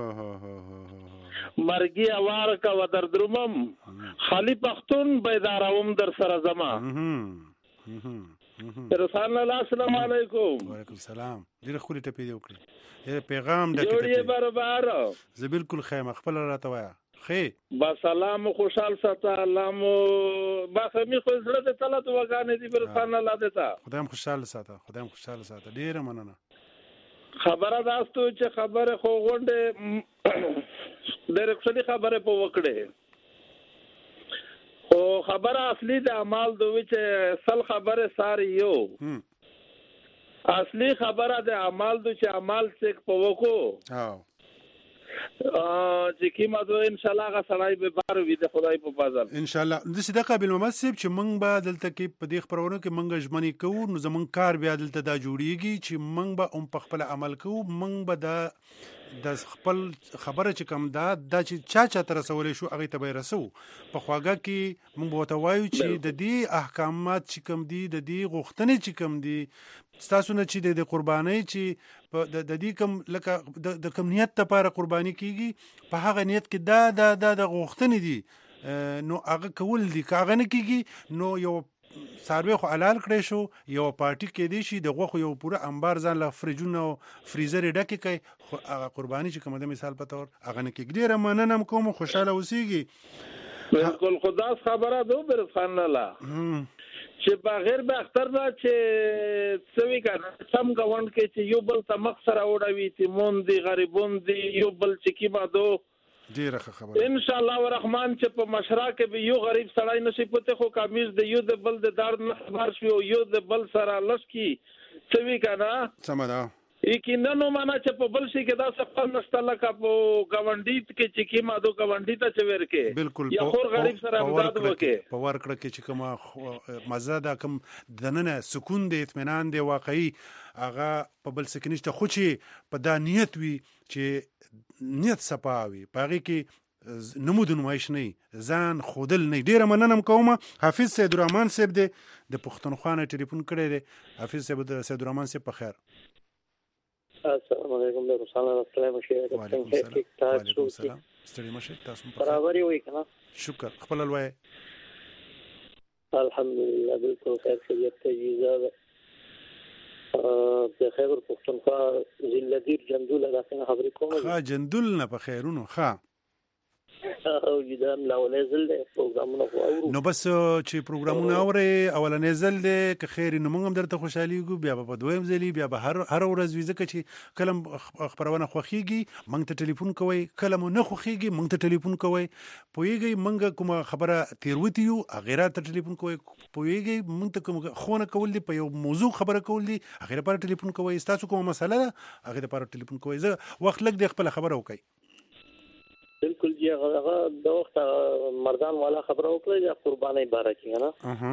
مرګي اوار کا و در درومم خالی پښتون بیداروم در سره زما رسول الله السلام علیکم. وعلیکم السلام. ډیر خوري ته پیدا وکړي پیغام د جوړې برابر زه بالکل خیم خپل راته وایا خې با سلام خوشحال ساته الله مو با خمی خو زړه ته طلعت وګانې دي رسول الله دیتا خدایم خوشحال ساته ډیر مننه. خبره داستو چې خبره خو غونډه ډېر ښه خبره په وکړه خو خبره اصلي د اعمال دوی چې سل خبره ساری یو اصلي خبره د اعمال دوی چې عمل څخه په وکړو چې کیما دو ان شاء الله غسړای به بار وي د خدای په فضل ان شاء الله. د صدقه قابل ممسب چې مونږ به دلته کې په دې خبرونو کې مونږ ژمنې کوو نو زمونږ کار بیا دلته دا جوړیږي چې مونږ به په خپل عمل کوو. مونږ به د خپل خبره چې کوم دا چې چا تر رسولې شو هغه ته به رسو په خواګه کې مونږ به وایو چې د دې احکامات چې کوم دي د دې غوښتنې چې کوم دي تاسو نه چې د قربانۍ چې د دې کوم لکه د کوم نیت لپاره قرباني کیږي په هغه نیت کې د غوښتنې دي نو هغه کول دي که هغه نه کیږي نو یو ساروی خو حلال کړی شو یو پارټي کې دی شي د غوښو یو پوره انبار ځان له فریجونه او فریزر ډکې کوي خو هغه قرباني چې کوم د مثال په تور هغه نه کېږي. ډېره مننه کوم خوشحاله اوسېږي. بالکل خدا خبره دو برسخان الله چې بغیر به اختر نه چې سوي کړه سم غوند کې چې یو بل ته مخسره وړوي چې مون دي غریبون دي یو بل چې کی ما دو ډیره خبره ان شاء الله ورحمان چې په مشرا کې به یو غریب سړی نشي پته خو کامیز د یو د بل د دار نه خبر شو یو د بل سره لشکي سوي کړه سمدا یقینا نو معنا چې په بل شي کې دا سفر نشته لکه په گاونډي کې چې کی ما دو گاونډي ته چې ورکه بالکل یا خور غریب سره امداد وکړي په ورکړه کې چې کومه مزه دا کوم دننه سکون دی اطمینان دی واقعي هغه په بل سکنيشته خو چې په دا نیت وي چې نیت صفاوي پاږي کې نمود نمایش نه ځان خودل نه. ډیره مننه کومه. حافظ سید الرحمن صاحب د پښتونخوا نه ټلیفون کړی دی. حافظ صاحب د سید الرحمن صاحب په خیر. السلام علیکم رسول الله السلام علیکم. وعلیکم السلام. ستړي مشه تاسو په برابر وي کنه. شکر خپل لوي الحمدلله بالکل خیر خیریت تجهیزات د خیبر پختونخوا ضلع دیر جندول راځنه خبرې کوم. ښه جندول نه په خیرونو ښه او جدام لاولې زل پروګرامونه اورو نو بس چې پروګرامونه اوري اولنې زل دې که خیر نو موږ هم درته خوشحالي ګو بیا په دویم ځلی بیا به هر ورځ ویزه چې کلم خبرونه خوخيږي موږ ته ټلیفون کوي کلم نه خوخيږي موږ ته ټلیفون کوي پويږي موږ کوم خبره تیروتی یو غیرات ته ټلیفون کوي پويږي موږ ته کوم خونه کول دي په یو موضوع خبره کول دي غیر پر ټلیفون کوي تاسو کوم مسله ده هغه پر ټلیفون کوي زه وخت لګ د خپل خبره وکي. بالکل جی هغه د وخت مردان والا خبره وکړه د قرباني باره کې نه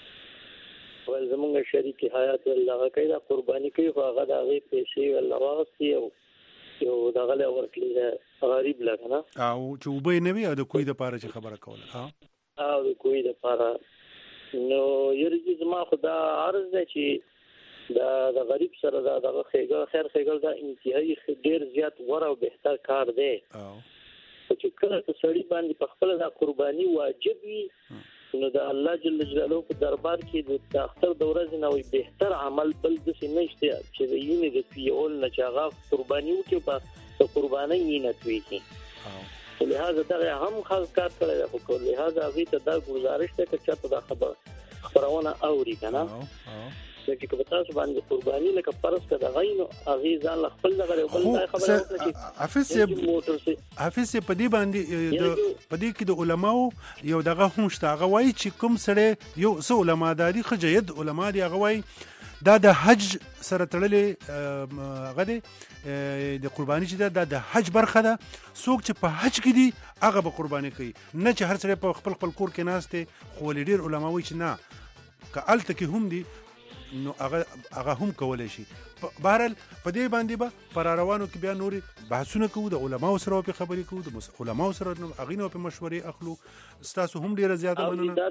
ول زمونږ شریک حیات الله کوي د قرباني کوي هغه د هغه پیسې الله واسي یو دغه ورکړي غریب لګنه او چې وبې نه وي د کوی د پاره چې خبره کوله او د کوی د پاره نو یرجی زما خدا عرض ده چې د غریب سره د خیر خیګل دا انتهایی ډیر زیات غوړ او بهتر کار دی چې کله سړی باندې په خپل د قرباني واجب وي نو د الله جل جلاله په دربار کې د اختر د ورځې نوې بهتر عمل بل د نشته چې د یونې د پیول نه چاغه قرباني وکړي په قرباني نه توي لهدا دا هم خاص کار کړی خو په لهدا غي ته دا گزارش ته چې ته دا خبرونه اوري کنه چې په تاسو باندې قرباني لکه فرض کړه غینو اغي ځان خپل دغه بل خبره وکړي. حافظ په دې باندې په دې کې د علماو یو دغه هم شته هغه وایي چې کوم سره یو څو علما دي خجید علما دي هغه وایي دا د حج سره تړلې غدي د قرباني چې د حج برخه ده څوک چې په حج کې دي هغه به قرباني کوي نه چې هر سره په خپل کور کې ناشته خو ډیر علما وایي چې نه که الته کې هم دي نو هغه هم کولای شي. بهرحال په دې باندې به پر روانو کې بیا نوري بحثونه کوو د علماو سره په خبرې کوو د علماو سره هغه نو په مشورې اخلو. تاسو هم ډیره زیاته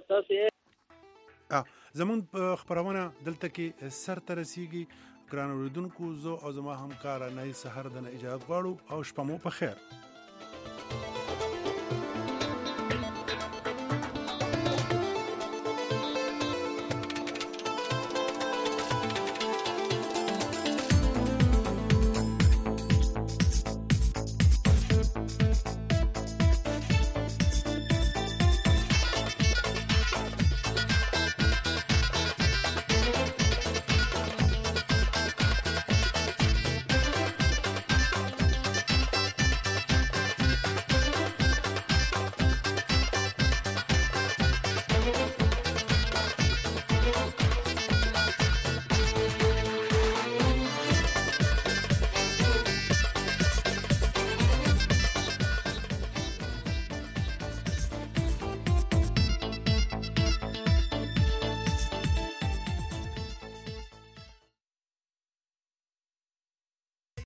مننه. زمون خبرونه دلته کې سر ته رسیږي ګران اوریدونکو زه او زما همکار نه سحر د اجازه غواړو او شپه مو په خیر.